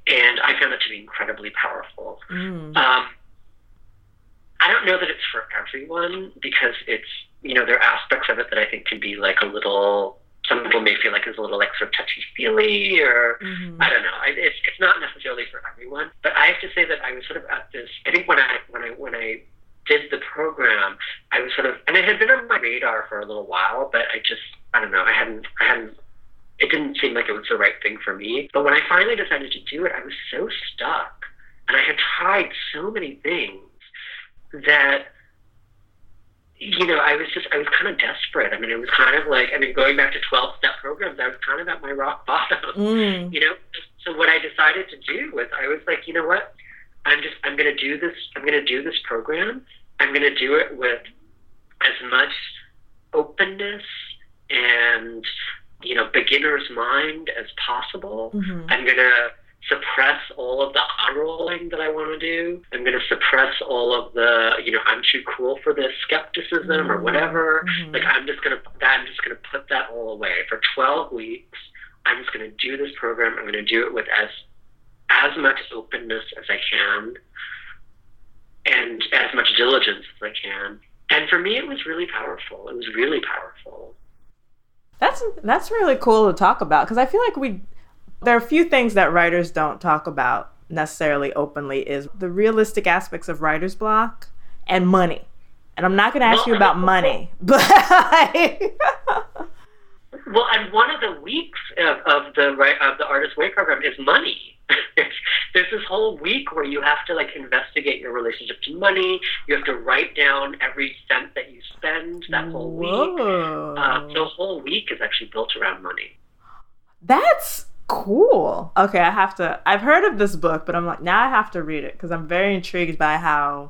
Speaker 2: And I found it to be incredibly powerful.
Speaker 1: Mm.
Speaker 2: Um, I don't know that it's for everyone because it's, you know, there are aspects of it that I think can be like a little, some people may feel like it's a little like sort of touchy-feely or mm-hmm. I don't know. I, it's, it's not necessarily for everyone. But I have to say that I was sort of at this, I think when I, when I, when I did the program, I was sort of, and it had been on my radar for a little while, but I just, I don't know, I hadn't, I hadn't, it didn't seem like it was the right thing for me. But when I finally decided to do it, I was so stuck. And I had tried so many things that, you know, I was just, I was kind of desperate. I mean, it was kind of like, I mean, going back to twelve-step programs, I was kind of at my rock bottom, mm. you know? So what I decided to do was, I was like, you know what? I'm just, I'm going to do this, I'm going to do this program. I'm going to do it with as much openness and, you know, beginner's mind as possible. Mm-hmm. I'm going to suppress all of the eye rolling that I want to do. I'm going to suppress all of the, you know, I'm too cool for this skepticism mm-hmm. or whatever. Mm-hmm. Like, I'm just going to, I'm just going to put that all away. For twelve weeks, I'm just going to do this program. I'm going to do it with as, as much openness as I can and as much diligence as I can. And for me, it was really powerful. It was really powerful.
Speaker 1: That's, that's really cool to talk about, because I feel like we, there are a few things that writers don't talk about necessarily openly is the realistic aspects of writer's block and money. And I'm not going to ask well, you about money, but
Speaker 2: well, and one of the weeks of, of the of the Artist's Way program is money. There's this whole week where you have to like investigate your relationship to money. You have to write down every cent that you spend that whole
Speaker 1: Whoa.
Speaker 2: week. Uh, the whole week is actually built around money.
Speaker 1: That's cool. Okay, I have to, I've heard of this book, but I'm like, now I have to read it because I'm very intrigued by how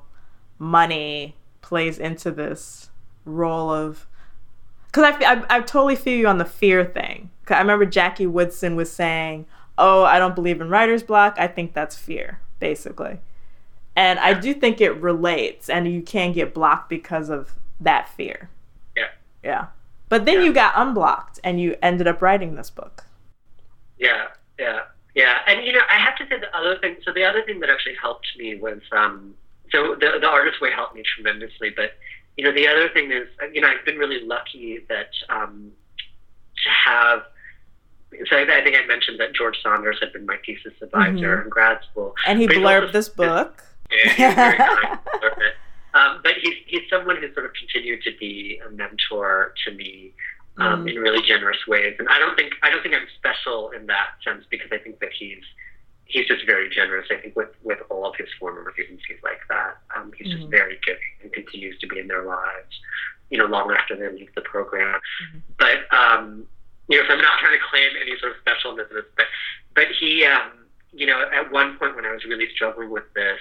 Speaker 1: money plays into this role of, because I, I, I totally feel you on the fear thing. I remember Jackie Woodson was saying, oh, I don't believe in writer's block. I think that's fear, basically. And I do think it relates, and you can get blocked because of that fear.
Speaker 2: Yeah.
Speaker 1: Yeah. But then yeah. you got unblocked, and you ended up writing this book.
Speaker 2: Yeah, yeah, yeah. And, you know, I have to say the other thing, so the other thing that actually helped me was, um, so the, the Artist's Way helped me tremendously, but, you know, the other thing is, you know, I've been really lucky that um, to have, so I, I think I mentioned that George Saunders had been my thesis advisor mm-hmm. in grad school.
Speaker 1: And he but blurbed this book.
Speaker 2: Yeah, he was very kind to blurb it. Um, but he's, he's someone who's sort of continued to be a mentor to me um, mm. in really generous ways. And I don't think I don't think I'm special in that sense because I think that he's he's just very generous. I think with, with all of his former students, he's like that. Um, he's mm-hmm. just very giving and continues to be in their lives, you know, long after they leave the program. Mm-hmm. But, um, you know, so I'm not trying to claim any sort of specialness, but, but he, um, you know, at one point when I was really struggling with this,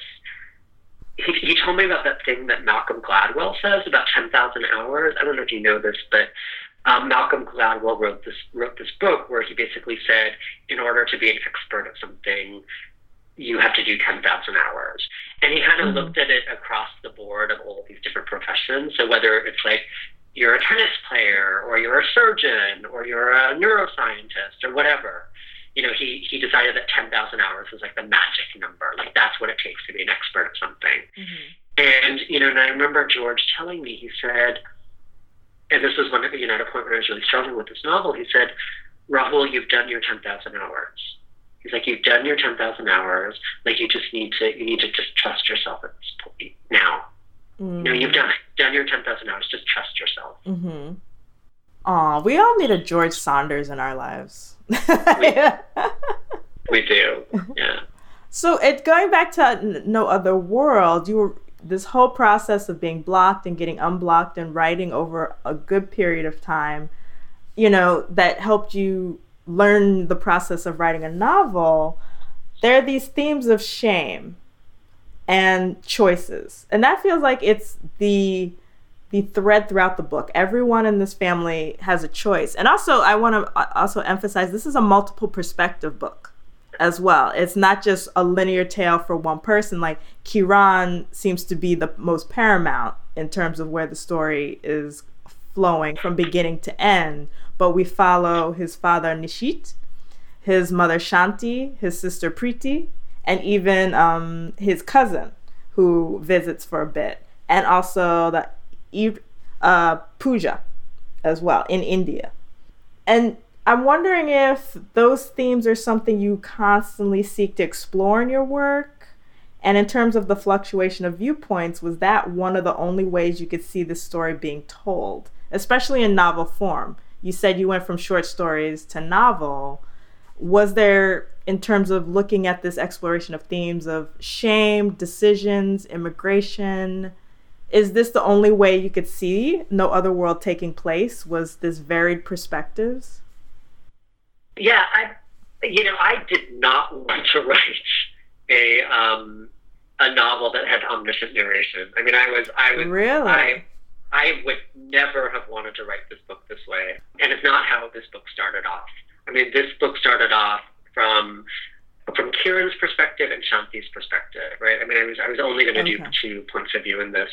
Speaker 2: he, he told me about that thing that Malcolm Gladwell says about ten thousand hours. I don't know if you know this, but Um, Malcolm Gladwell wrote this wrote this book where he basically said, in order to be an expert at something, you have to do ten thousand hours. And he kind of mm-hmm. looked at it across the board of all of these different professions. So whether it's like you're a tennis player or you're a surgeon or you're a neuroscientist or whatever, you know, he, he decided that ten thousand hours was like the magic number. Like that's what it takes to be an expert at something. Mm-hmm. And, you know, and I remember George telling me, he said, and this was one, you know, at a point where I was really struggling with this novel, he said, Rahul, you've done your ten thousand hours. He's like, you've done your ten thousand hours. Like, you just need to, you need to just trust yourself at this point now. Mm-hmm. You know, you've done it. Done your ten thousand hours. Just trust yourself.
Speaker 1: Mm-hmm. Aw, we all need a George Saunders in our lives.
Speaker 2: we, we do, yeah.
Speaker 1: So it going back to No Other World, you were, this whole process of being blocked and getting unblocked and writing over a good period of time, you know, that helped you learn the process of writing a novel. There are these themes of shame and choices. And that feels like it's the the thread throughout the book. Everyone in this family has a choice. And also, I want to also emphasize, this is a multiple perspective book as well. It's not just a linear tale for one person. Like, Kiran seems to be the most paramount in terms of where the story is flowing from beginning to end. But we follow his father, Nishit, his mother Shanti, his sister Preeti, and even um, his cousin who visits for a bit, and also the uh, puja as well in India. And I'm wondering if those themes are something you constantly seek to explore in your work. And in terms of the fluctuation of viewpoints, was that one of the only ways you could see the story being told, especially in novel form? You said you went from short stories to novel. Was there, in terms of looking at this exploration of themes of shame, decisions, immigration, is this the only way you could see No Other World taking place? Was this varied perspectives?
Speaker 2: Yeah, I, you know, I did not want to write a um, a novel that had omniscient narration. I mean, I was, I was,
Speaker 1: really,
Speaker 2: I, I would never have wanted to write this book this way, and it's not how this book started off. I mean, this book started off from from Kiran's perspective and Shanti's perspective, right? I mean, I was I was only going to okay. do two points of view in this,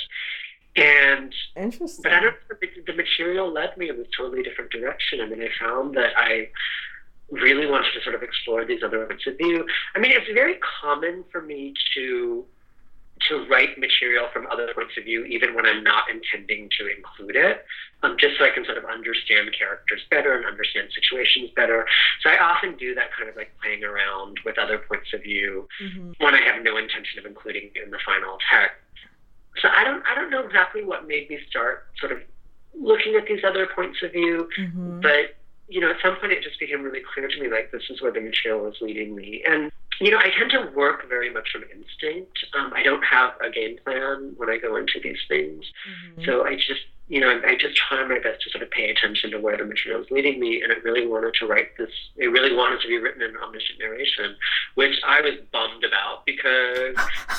Speaker 2: and
Speaker 1: interesting.
Speaker 2: But I don't know, the material led me in this totally different direction. I mean, I found that I really wanted to sort of explore these other points of view. I mean, it's very common for me to to write material from other points of view, even when I'm not intending to include it, um, just so I can sort of understand characters better and understand situations better. So I often do that kind of like playing around with other points of view mm-hmm. when I have no intention of including it in the final text. So I don't, I don't know exactly what made me start sort of looking at these other points of view, mm-hmm. but you know, at some point it just became really clear to me, like, this is where the material is leading me. And, you know, I tend to work very much from instinct. Um, I don't have a game plan when I go into these things. Mm-hmm. So I just, you know, I just try my best to sort of pay attention to where the material is leading me. And I really wanted to write this, it really wanted to be written in omniscient narration, which I was bummed about because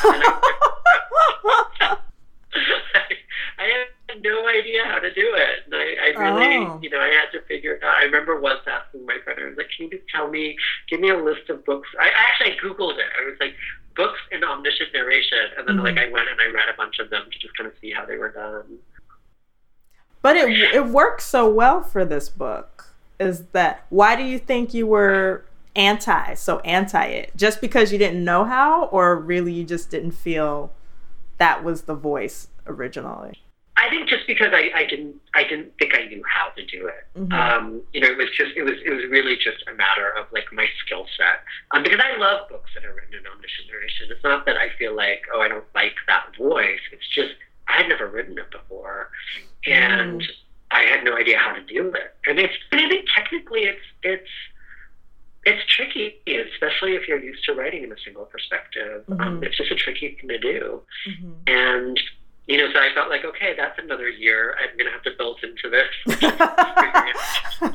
Speaker 2: I, I had no idea how to do it. And I, I really, oh. you know, I had to figure it out. I remember once asking my friend, I was like, can you just tell me, give me a list of books. I actually Googled it. I was like, books in omniscient narration. And then mm-hmm. like I went and I read a bunch of them to just kind of see how they were done.
Speaker 1: But it it works so well for this book. Is that, why do you think you were anti, so anti it? Just because you didn't know how, or really you just didn't feel that was the voice originally?
Speaker 2: I think just because I, I didn't I didn't think I knew how to do it. Mm-hmm. Um, you know, it was just it was it was really just a matter of like my skill set. Um, because I love books that are written in omniscient narration. It's not that I feel like, oh, I don't like that voice. It's just I had never written it before, and mm. I had no idea how to do it. And it's I think technically it's it's it's tricky, especially if you're used to writing in a single perspective. Mm-hmm. Um, it's just a tricky thing to do, mm-hmm. and. You know, so I felt like, okay, that's another year I'm going to have to build into this. I'm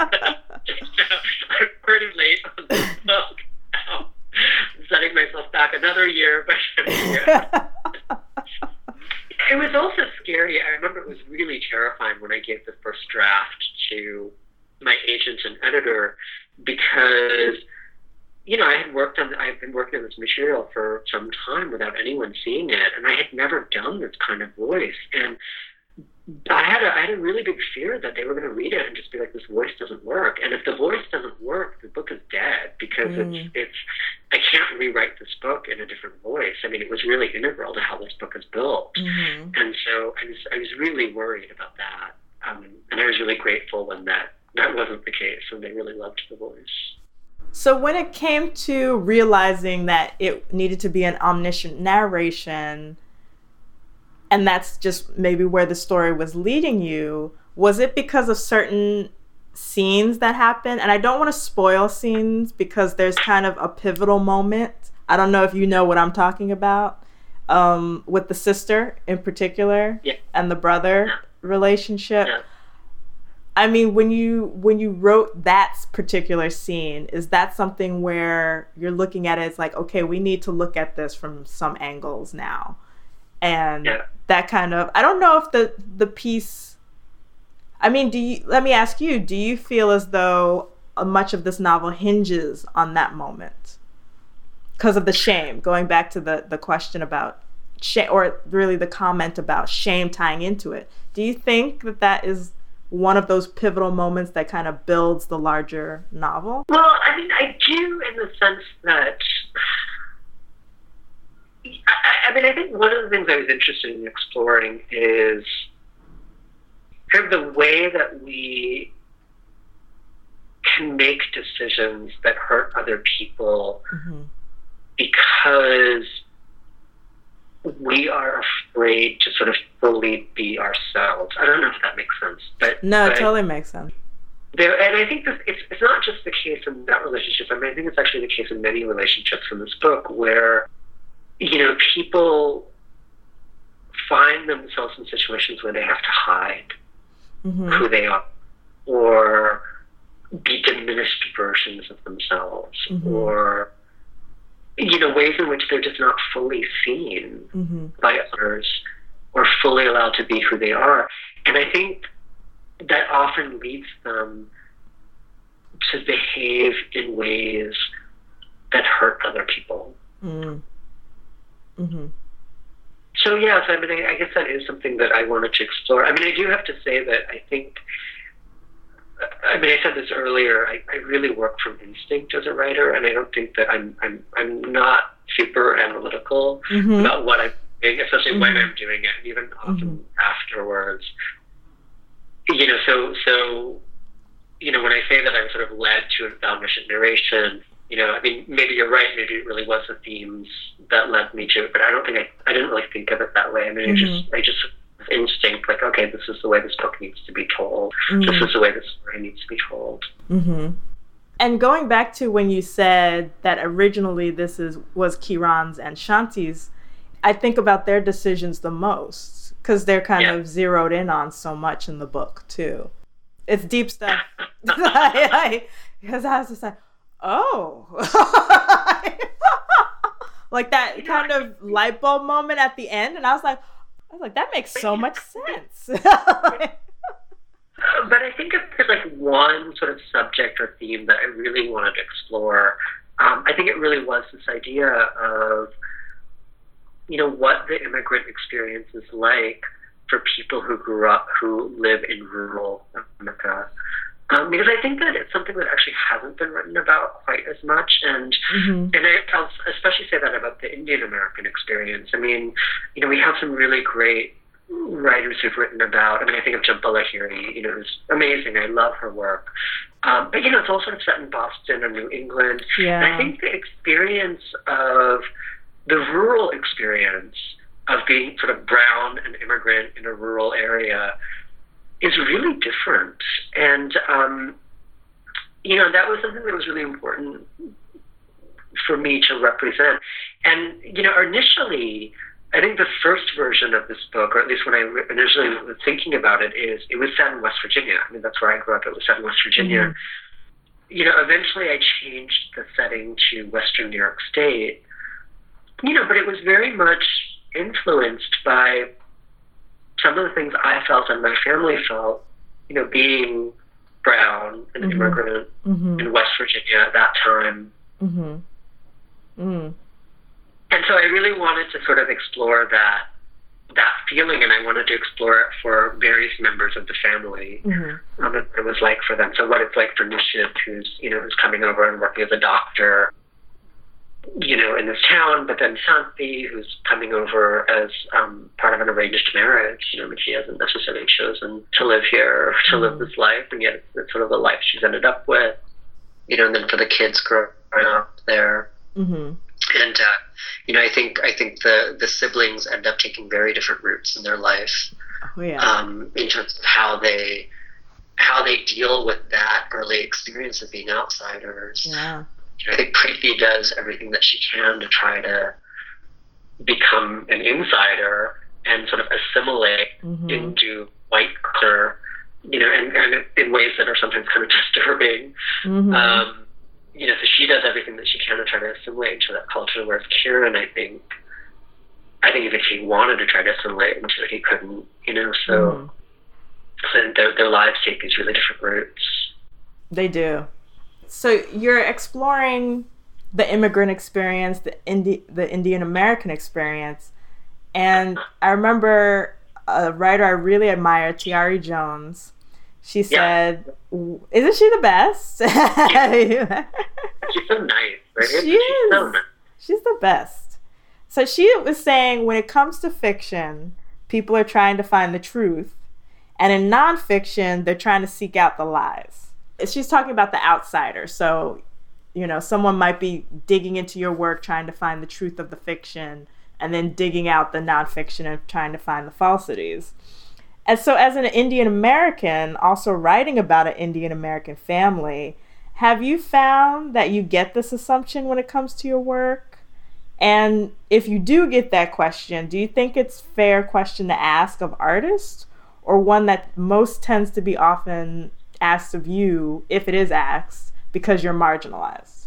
Speaker 2: pretty late on this book now. I'm setting myself back another year. But it was also scary. I remember it was really terrifying when I gave the first draft to my agent and editor because... You know, I had worked on, I've been working on this material for some time without anyone seeing it, and I had never done this kind of voice. And I had a, I had a really big fear that they were going to read it and just be like, this voice doesn't work. And if the voice doesn't work, the book is dead because mm. it's, it's, I can't rewrite this book in a different voice. I mean, it was really integral to how this book is built. Mm-hmm. And so I was, I was really worried about that. Um, and I was really grateful when that, that wasn't the case, and they really loved the voice.
Speaker 1: So when it came to realizing that it needed to be an omniscient narration, and that's just maybe where the story was leading you, was it because of certain scenes that happened? And I don't want to spoil scenes because there's kind of a pivotal moment. I don't know if you know what I'm talking about, um, with the sister in particular, yeah. and the brother relationship. Yeah. I mean, when you when you wrote that particular scene, is that something where you're looking at it as like, okay, we need to look at this from some angles now, and yeah. that kind of, I don't know if the the piece. I mean, do you? Let me ask you: do you feel as though much of this novel hinges on that moment because of the shame? Going back to the the question about shame, or really the comment about shame tying into it. Do you think that that is one of those pivotal moments that kind of builds the larger novel?
Speaker 3: Well, I mean, I do in the sense that, I, I mean, I think one of the things I was interested in exploring is kind of the way that we can make decisions that hurt other people mm-hmm. because we are afraid to sort of fully be ourselves. I don't know if that makes sense, but
Speaker 1: no, it
Speaker 3: but
Speaker 1: totally makes sense.
Speaker 3: There, and I think this, it's it's not just the case in that relationship. I mean, I think it's actually the case in many relationships in this book where, you know, people find themselves in situations where they have to hide mm-hmm. who they are, or be diminished versions of themselves, mm-hmm. or, you know, ways in which they're just not fully seen mm-hmm. by others or fully allowed to be who they are. And I think that often leads them to behave in ways that hurt other people. Mm. Mm-hmm. So, yes, I mean, I, I guess that is something that I wanted to explore. I mean, I do have to say that I think, I mean, I said this earlier, I, I really work from instinct as a writer, and I don't think that I'm I'm I'm not super analytical mm-hmm. about what I'm doing, especially mm-hmm. when I'm doing it, and even often mm-hmm. afterwards. You know, so, so, you know, when I say that I'm sort of led to an omniscient narration, you know, I mean, maybe you're right, maybe it really was the themes that led me to it, but I don't think I, I didn't really think of it that way. I mean, mm-hmm. I just, I just, instinct, like, okay, this is the way this book needs to be told. Mm-hmm. This is the way this story needs to be told.
Speaker 1: Mm-hmm. And going back to when you said that originally this is was Kiran's and Shanti's, I think about their decisions the most. Because they're kind yeah. of zeroed in on so much in the book, too. It's deep stuff. Because I, I was just like, oh. Like that kind of light bulb moment at the end. And I was like, I was like, that makes so much sense.
Speaker 3: But I think if there's like one sort of subject or theme that I really wanted to explore, um, I think it really was this idea of, you know, what the immigrant experience is like for people who grew up, who live in rural America. Um, because I think that it's something that actually hasn't been written about quite as much. And mm-hmm. and I, I'll especially say that about the Indian American experience. I mean, you know, we have some really great writers who've written about, I mean, I think of Jhumpa Lahiri, you know, who's amazing. I love her work. Um, but, you know, it's all sort of set in Boston or New England.
Speaker 1: Yeah.
Speaker 3: And I think the experience of the rural experience of being sort of brown and immigrant in a rural area is really different. And, um, you know, that was something that was really important for me to represent. And, you know, initially, I think the first version of this book, or at least when I initially was thinking about it, is it was set in West Virginia. I mean, that's where I grew up. It was set in West Virginia. Mm-hmm. You know, eventually I changed the setting to Western New York State. You know, but it was very much influenced by some of the things I felt and my family felt, you know, being brown and mm-hmm. immigrant mm-hmm. in West Virginia at that time.
Speaker 1: Mm-hmm. Mm.
Speaker 3: And so I really wanted to sort of explore that that feeling, and I wanted to explore it for various members of the family, mm-hmm. um, what it was like for them. So what it's like for Nishit, who's, you know, who's coming over and working as a doctor, you know, in this town, but then Shanti, who's coming over as um, part of an arranged marriage, you know, but she hasn't necessarily chosen to live here, or to mm-hmm. live this life, and yet it's sort of the life she's ended up with, you know, and then for the kids growing up there.
Speaker 1: Mm-hmm.
Speaker 3: And, uh, you know, I think I think the, the siblings end up taking very different routes in their life,
Speaker 1: oh, yeah.
Speaker 3: um, in terms of how they how they deal with that early experience of being outsiders.
Speaker 1: Yeah.
Speaker 3: I think Preeti does everything that she can to try to become an insider and sort of assimilate mm-hmm. into white culture, you know, and, and in ways that are sometimes kind of disturbing.
Speaker 1: Mm-hmm.
Speaker 3: Um, you know, so she does everything that she can to try to assimilate into that culture, whereas Kiran, I think, I think if he wanted to try to assimilate into it, he couldn't, you know, so, mm-hmm. so their, their lives take these really different routes.
Speaker 1: They do. So you're exploring the immigrant experience, the Indi- the Indian American experience. And I remember a writer I really admire, Tayari Jones. She said, yeah. Isn't she the best?
Speaker 3: Yeah. She's so nice, right?
Speaker 1: She
Speaker 3: She's
Speaker 1: is.
Speaker 3: So nice.
Speaker 1: She's the best. So she was saying when it comes to fiction, people are trying to find the truth. And in nonfiction, they're trying to seek out the lies. She's talking about the outsider. So, you know, someone might be digging into your work, trying to find the truth of the fiction, and then digging out the nonfiction and trying to find the falsities. And so as an Indian American, also writing about an Indian American family, have you found that you get this assumption when it comes to your work? And if you do get that question, do you think it's a fair question to ask of artists, or one that most tends to be often asked of you, if it is asked, because you're marginalized?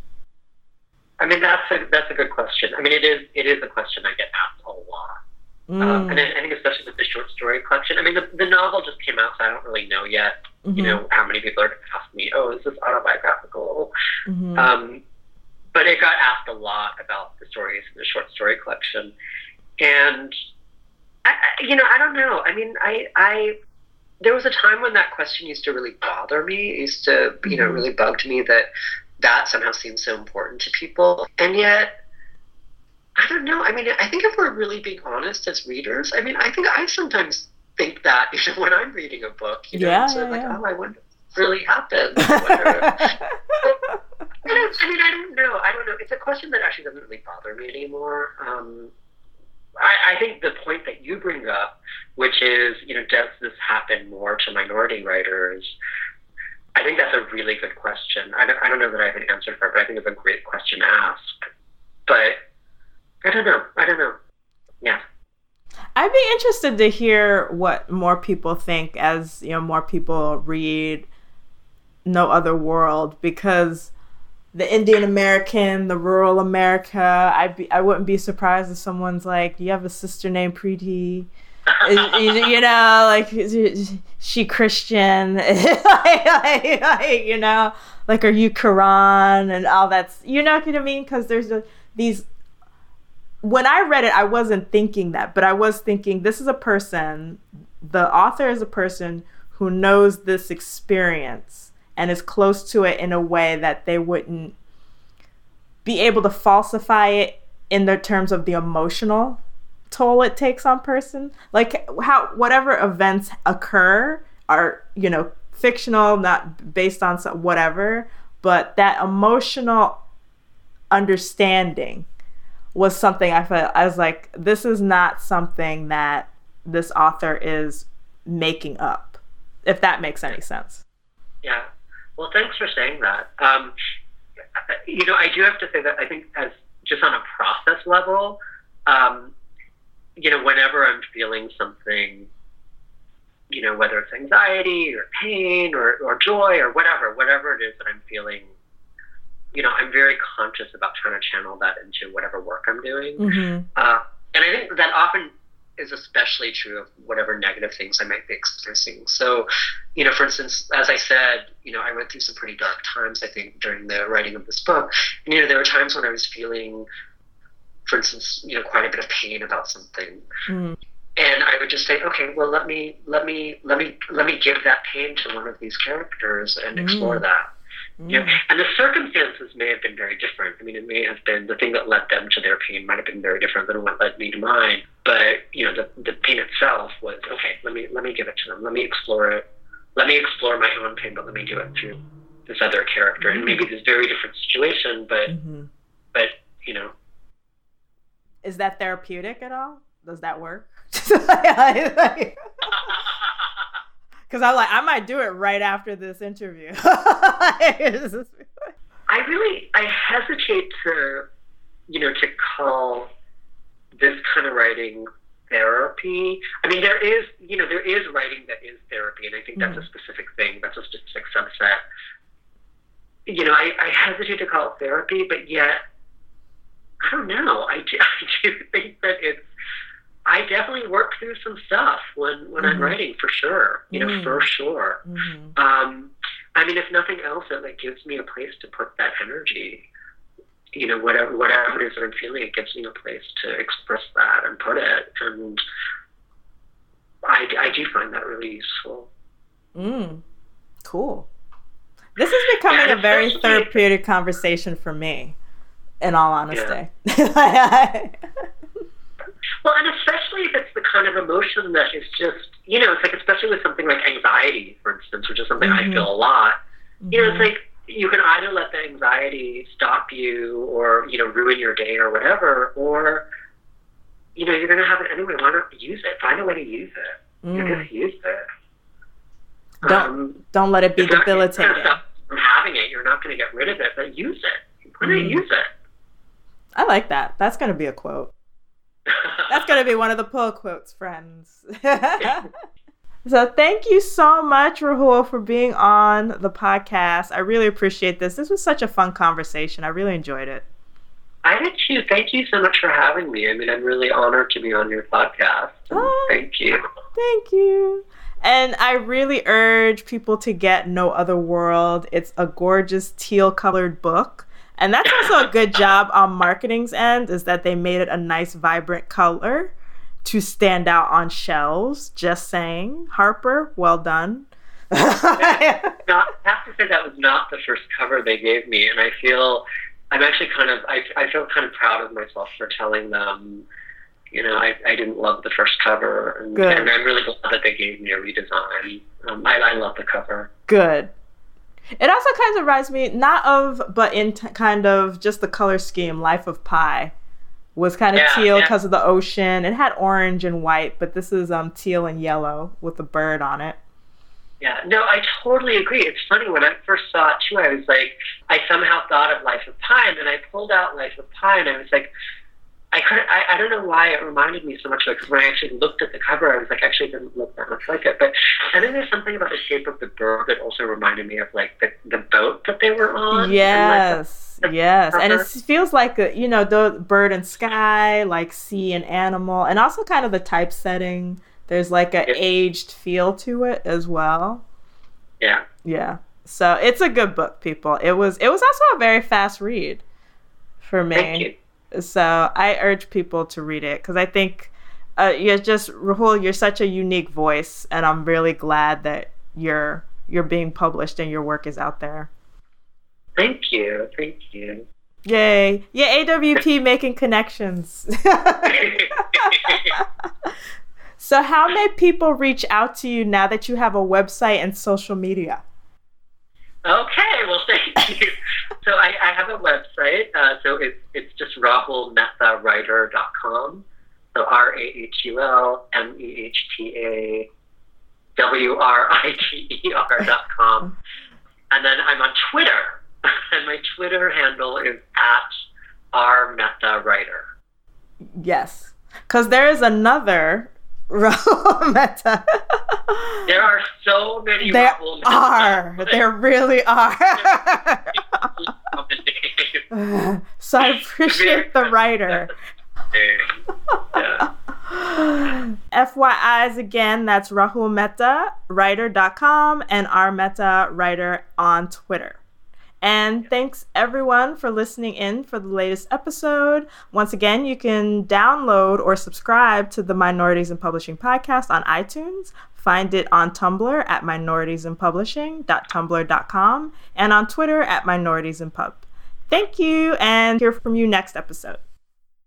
Speaker 3: I mean, that's a, that's a good question. I mean, it is it is a question I get asked a lot.
Speaker 1: Mm.
Speaker 3: Um, and I, I think especially with the short story collection. I mean, the, the novel just came out, so I don't really know yet, mm-hmm. you know, how many people are asking me, oh, is this autobiographical? Mm-hmm. Um, but it got asked a lot about the stories in the short story collection. And, I, I, you know, I don't know. I mean, I, I, there was a time when that question used to really bother me. It used to, you know, really bugged me that that somehow seems so important to people. And yet, I don't know. I mean, I think if we're really being honest as readers, I mean, I think I sometimes think that, you know, when I'm reading a book, you know,
Speaker 1: yeah,
Speaker 3: it's sort of
Speaker 1: yeah,
Speaker 3: like,
Speaker 1: yeah.
Speaker 3: oh, I wonder what really happened. I, don't, I mean, I don't know. I don't know. It's a question that actually doesn't really bother me anymore. Um, I, I think the point that you bring up, which is, you know, does this happen more to minority writers? I think that's a really good question. I don't, I don't know that I have an answer for it, but I think it's a great question to ask. But I don't know. I don't know. Yeah.
Speaker 1: I'd be interested to hear what more people think as, you know, more people read No Other World, because the Indian American, the rural America, I'd be, I wouldn't be surprised if someone's like, do you have a sister named Preeti? You know, like, is she Christian? like, like, like, you know, like, are you Quran and all that's, you know what I mean? Because there's a, these, when I read it, I wasn't thinking that, but I was thinking this is a person, the author is a person who knows this experience and is close to it in a way that they wouldn't be able to falsify it in the terms of the emotional toll it takes on person. Like how whatever events occur are, you know, fictional, not based on some, whatever, but that emotional understanding was something I felt, I was like, this is not something that this author is making up, if that makes any sense.
Speaker 3: Yeah. Well, thanks for saying that. Um, you know, I do have to say that I think as just on a process level, um, you know, whenever I'm feeling something, you know, whether it's anxiety or pain or, or joy or whatever, whatever it is that I'm feeling, you know, I'm very conscious about trying to channel that into whatever work I'm doing. Mm-hmm. Uh, and I think that often is especially true of whatever negative things I might be experiencing. So, you know, for instance, as I said, you know, I went through some pretty dark times, I think, during the writing of this book. And, you know, there were times when I was feeling, for instance, you know, quite a bit of pain about something. Mm. And I would just say, okay, well, let me, let me, let me, let me give that pain to one of these characters and mm. explore that. Mm. You know? And the circumstances may have been very different. I mean, it may have been the thing that led them to their pain might have been very different than what led me to mine. But, you know, the, the pain itself was, okay, let me, let me give it to them. Let me explore it. Let me explore my own pain, but let me do it through this other character. Mm. And maybe this very different situation, but, mm-hmm. but, you know.
Speaker 1: Is that therapeutic at all? Does that work? Because I'm like, I might do it right after this interview.
Speaker 3: I really, I hesitate to, you know, to call this kind of writing therapy. I mean, there is, you know, there is writing that is therapy, and I think that's mm. a specific thing. That's a specific subset. You know, I, I hesitate to call it therapy, but yet, I don't know. I do, I do think that it's, I definitely work through some stuff when, when mm-hmm. I'm writing, for sure. You know, mm-hmm. for sure. Mm-hmm. Um, I mean, if nothing else, it like gives me a place to put that energy. You know, whatever whatever it is that I'm feeling, it gives me a place to express that and put it. And I, I do find that really useful.
Speaker 1: Mm, cool. This is becoming
Speaker 3: yeah,
Speaker 1: a very therapeutic conversation for me, in all honesty. Yeah.
Speaker 3: Well, and especially if it's the kind of emotion that is just, you know, it's like, especially with something like anxiety, for instance, which is something mm-hmm. I feel a lot, mm-hmm. you know, it's like, you can either let the anxiety stop you or, you know, ruin your day or whatever, or, you know, you're going to have it anyway. Why not use it? Find a way to use it. Mm. You just use it.
Speaker 1: Don't,
Speaker 3: um,
Speaker 1: don't let it be debilitating.
Speaker 3: Not, from having it, you're not going to get rid of it, but use it. Why not mm. use it?
Speaker 1: I like that. That's going to be a quote. That's going to be one of the pull quotes, friends. So thank you so much, Rahul, for being on the podcast. I really appreciate this. This was such a fun conversation. I really enjoyed it.
Speaker 3: I did too. Thank you so much for having me. I mean, I'm really honored to be on your podcast. Oh, thank you.
Speaker 1: Thank you. And I really urge people to get No Other World. It's a gorgeous teal-colored book. And that's also a good job on marketing's end, is that they made it a nice, vibrant color to stand out on shelves. Just saying. Harper, well done.
Speaker 3: not, I have to say that was not the first cover they gave me, and I feel I'm actually kind of I, I feel kind of proud of myself for telling them, you know, I, I didn't love the first cover, and, and I'm really glad that they gave me a redesign. Um, I, I love the cover.
Speaker 1: Good. It also kind of reminds me not of, but in t- kind of just the color scheme. Life of Pi was kind of yeah, teal because yeah. of the ocean. It had orange and white, but this is um teal and yellow with a bird on it.
Speaker 3: Yeah, no, I totally agree. It's funny, when I first saw it too, I was like, I somehow thought of Life of Pi, and then I pulled out Life of Pi, and I was like, I couldn't, I, I don't know why it reminded me so much of it, because when I actually looked at the cover, I was like, actually it didn't look that much like it. But I think there's something about the shape of the bird that also reminded me of like the, the boat that they were on.
Speaker 1: Yes,
Speaker 3: and, like, the,
Speaker 1: yes.
Speaker 3: the
Speaker 1: and it feels like, a, you know, the bird and sky, like sea and animal, and also kind of the typesetting. There's like an yeah. aged feel to it as well.
Speaker 3: Yeah.
Speaker 1: Yeah. So it's a good book, people. It was, it was also a very fast read for me.
Speaker 3: Thank you.
Speaker 1: So I urge people to read it, because I think uh, you're just, Rahul, you're such a unique voice, and I'm really glad that you're you're being published and your work is out there.
Speaker 3: Thank you. Thank you.
Speaker 1: Yay. Yeah, A W P making connections. So how may people reach out to you now that you have a website and social media?
Speaker 3: Okay, well, thank you. So I, I have a website. Uh, so it's it's just rahul mehta writer dot com. So R A H U L M E H T A W R I T E R dot com. And then I'm on Twitter. And my Twitter handle is at R Mehta Writer.
Speaker 1: Yes. Because there is another Rahul Mehta.
Speaker 3: There are so many
Speaker 1: there
Speaker 3: Rahul Mehta.
Speaker 1: Are. There really are. So I appreciate the writer.
Speaker 3: Yeah.
Speaker 1: F Y Is again, that's rahul mehta writer dot com and R Mehta Writer on Twitter. And thanks everyone for listening in for the latest episode. Once again, you can download or subscribe to the Minorities in Publishing podcast on iTunes. Find it on Tumblr at minorities in publishing dot tumblr dot com and on Twitter at minorities in pub. Thank you, and hear from you next episode.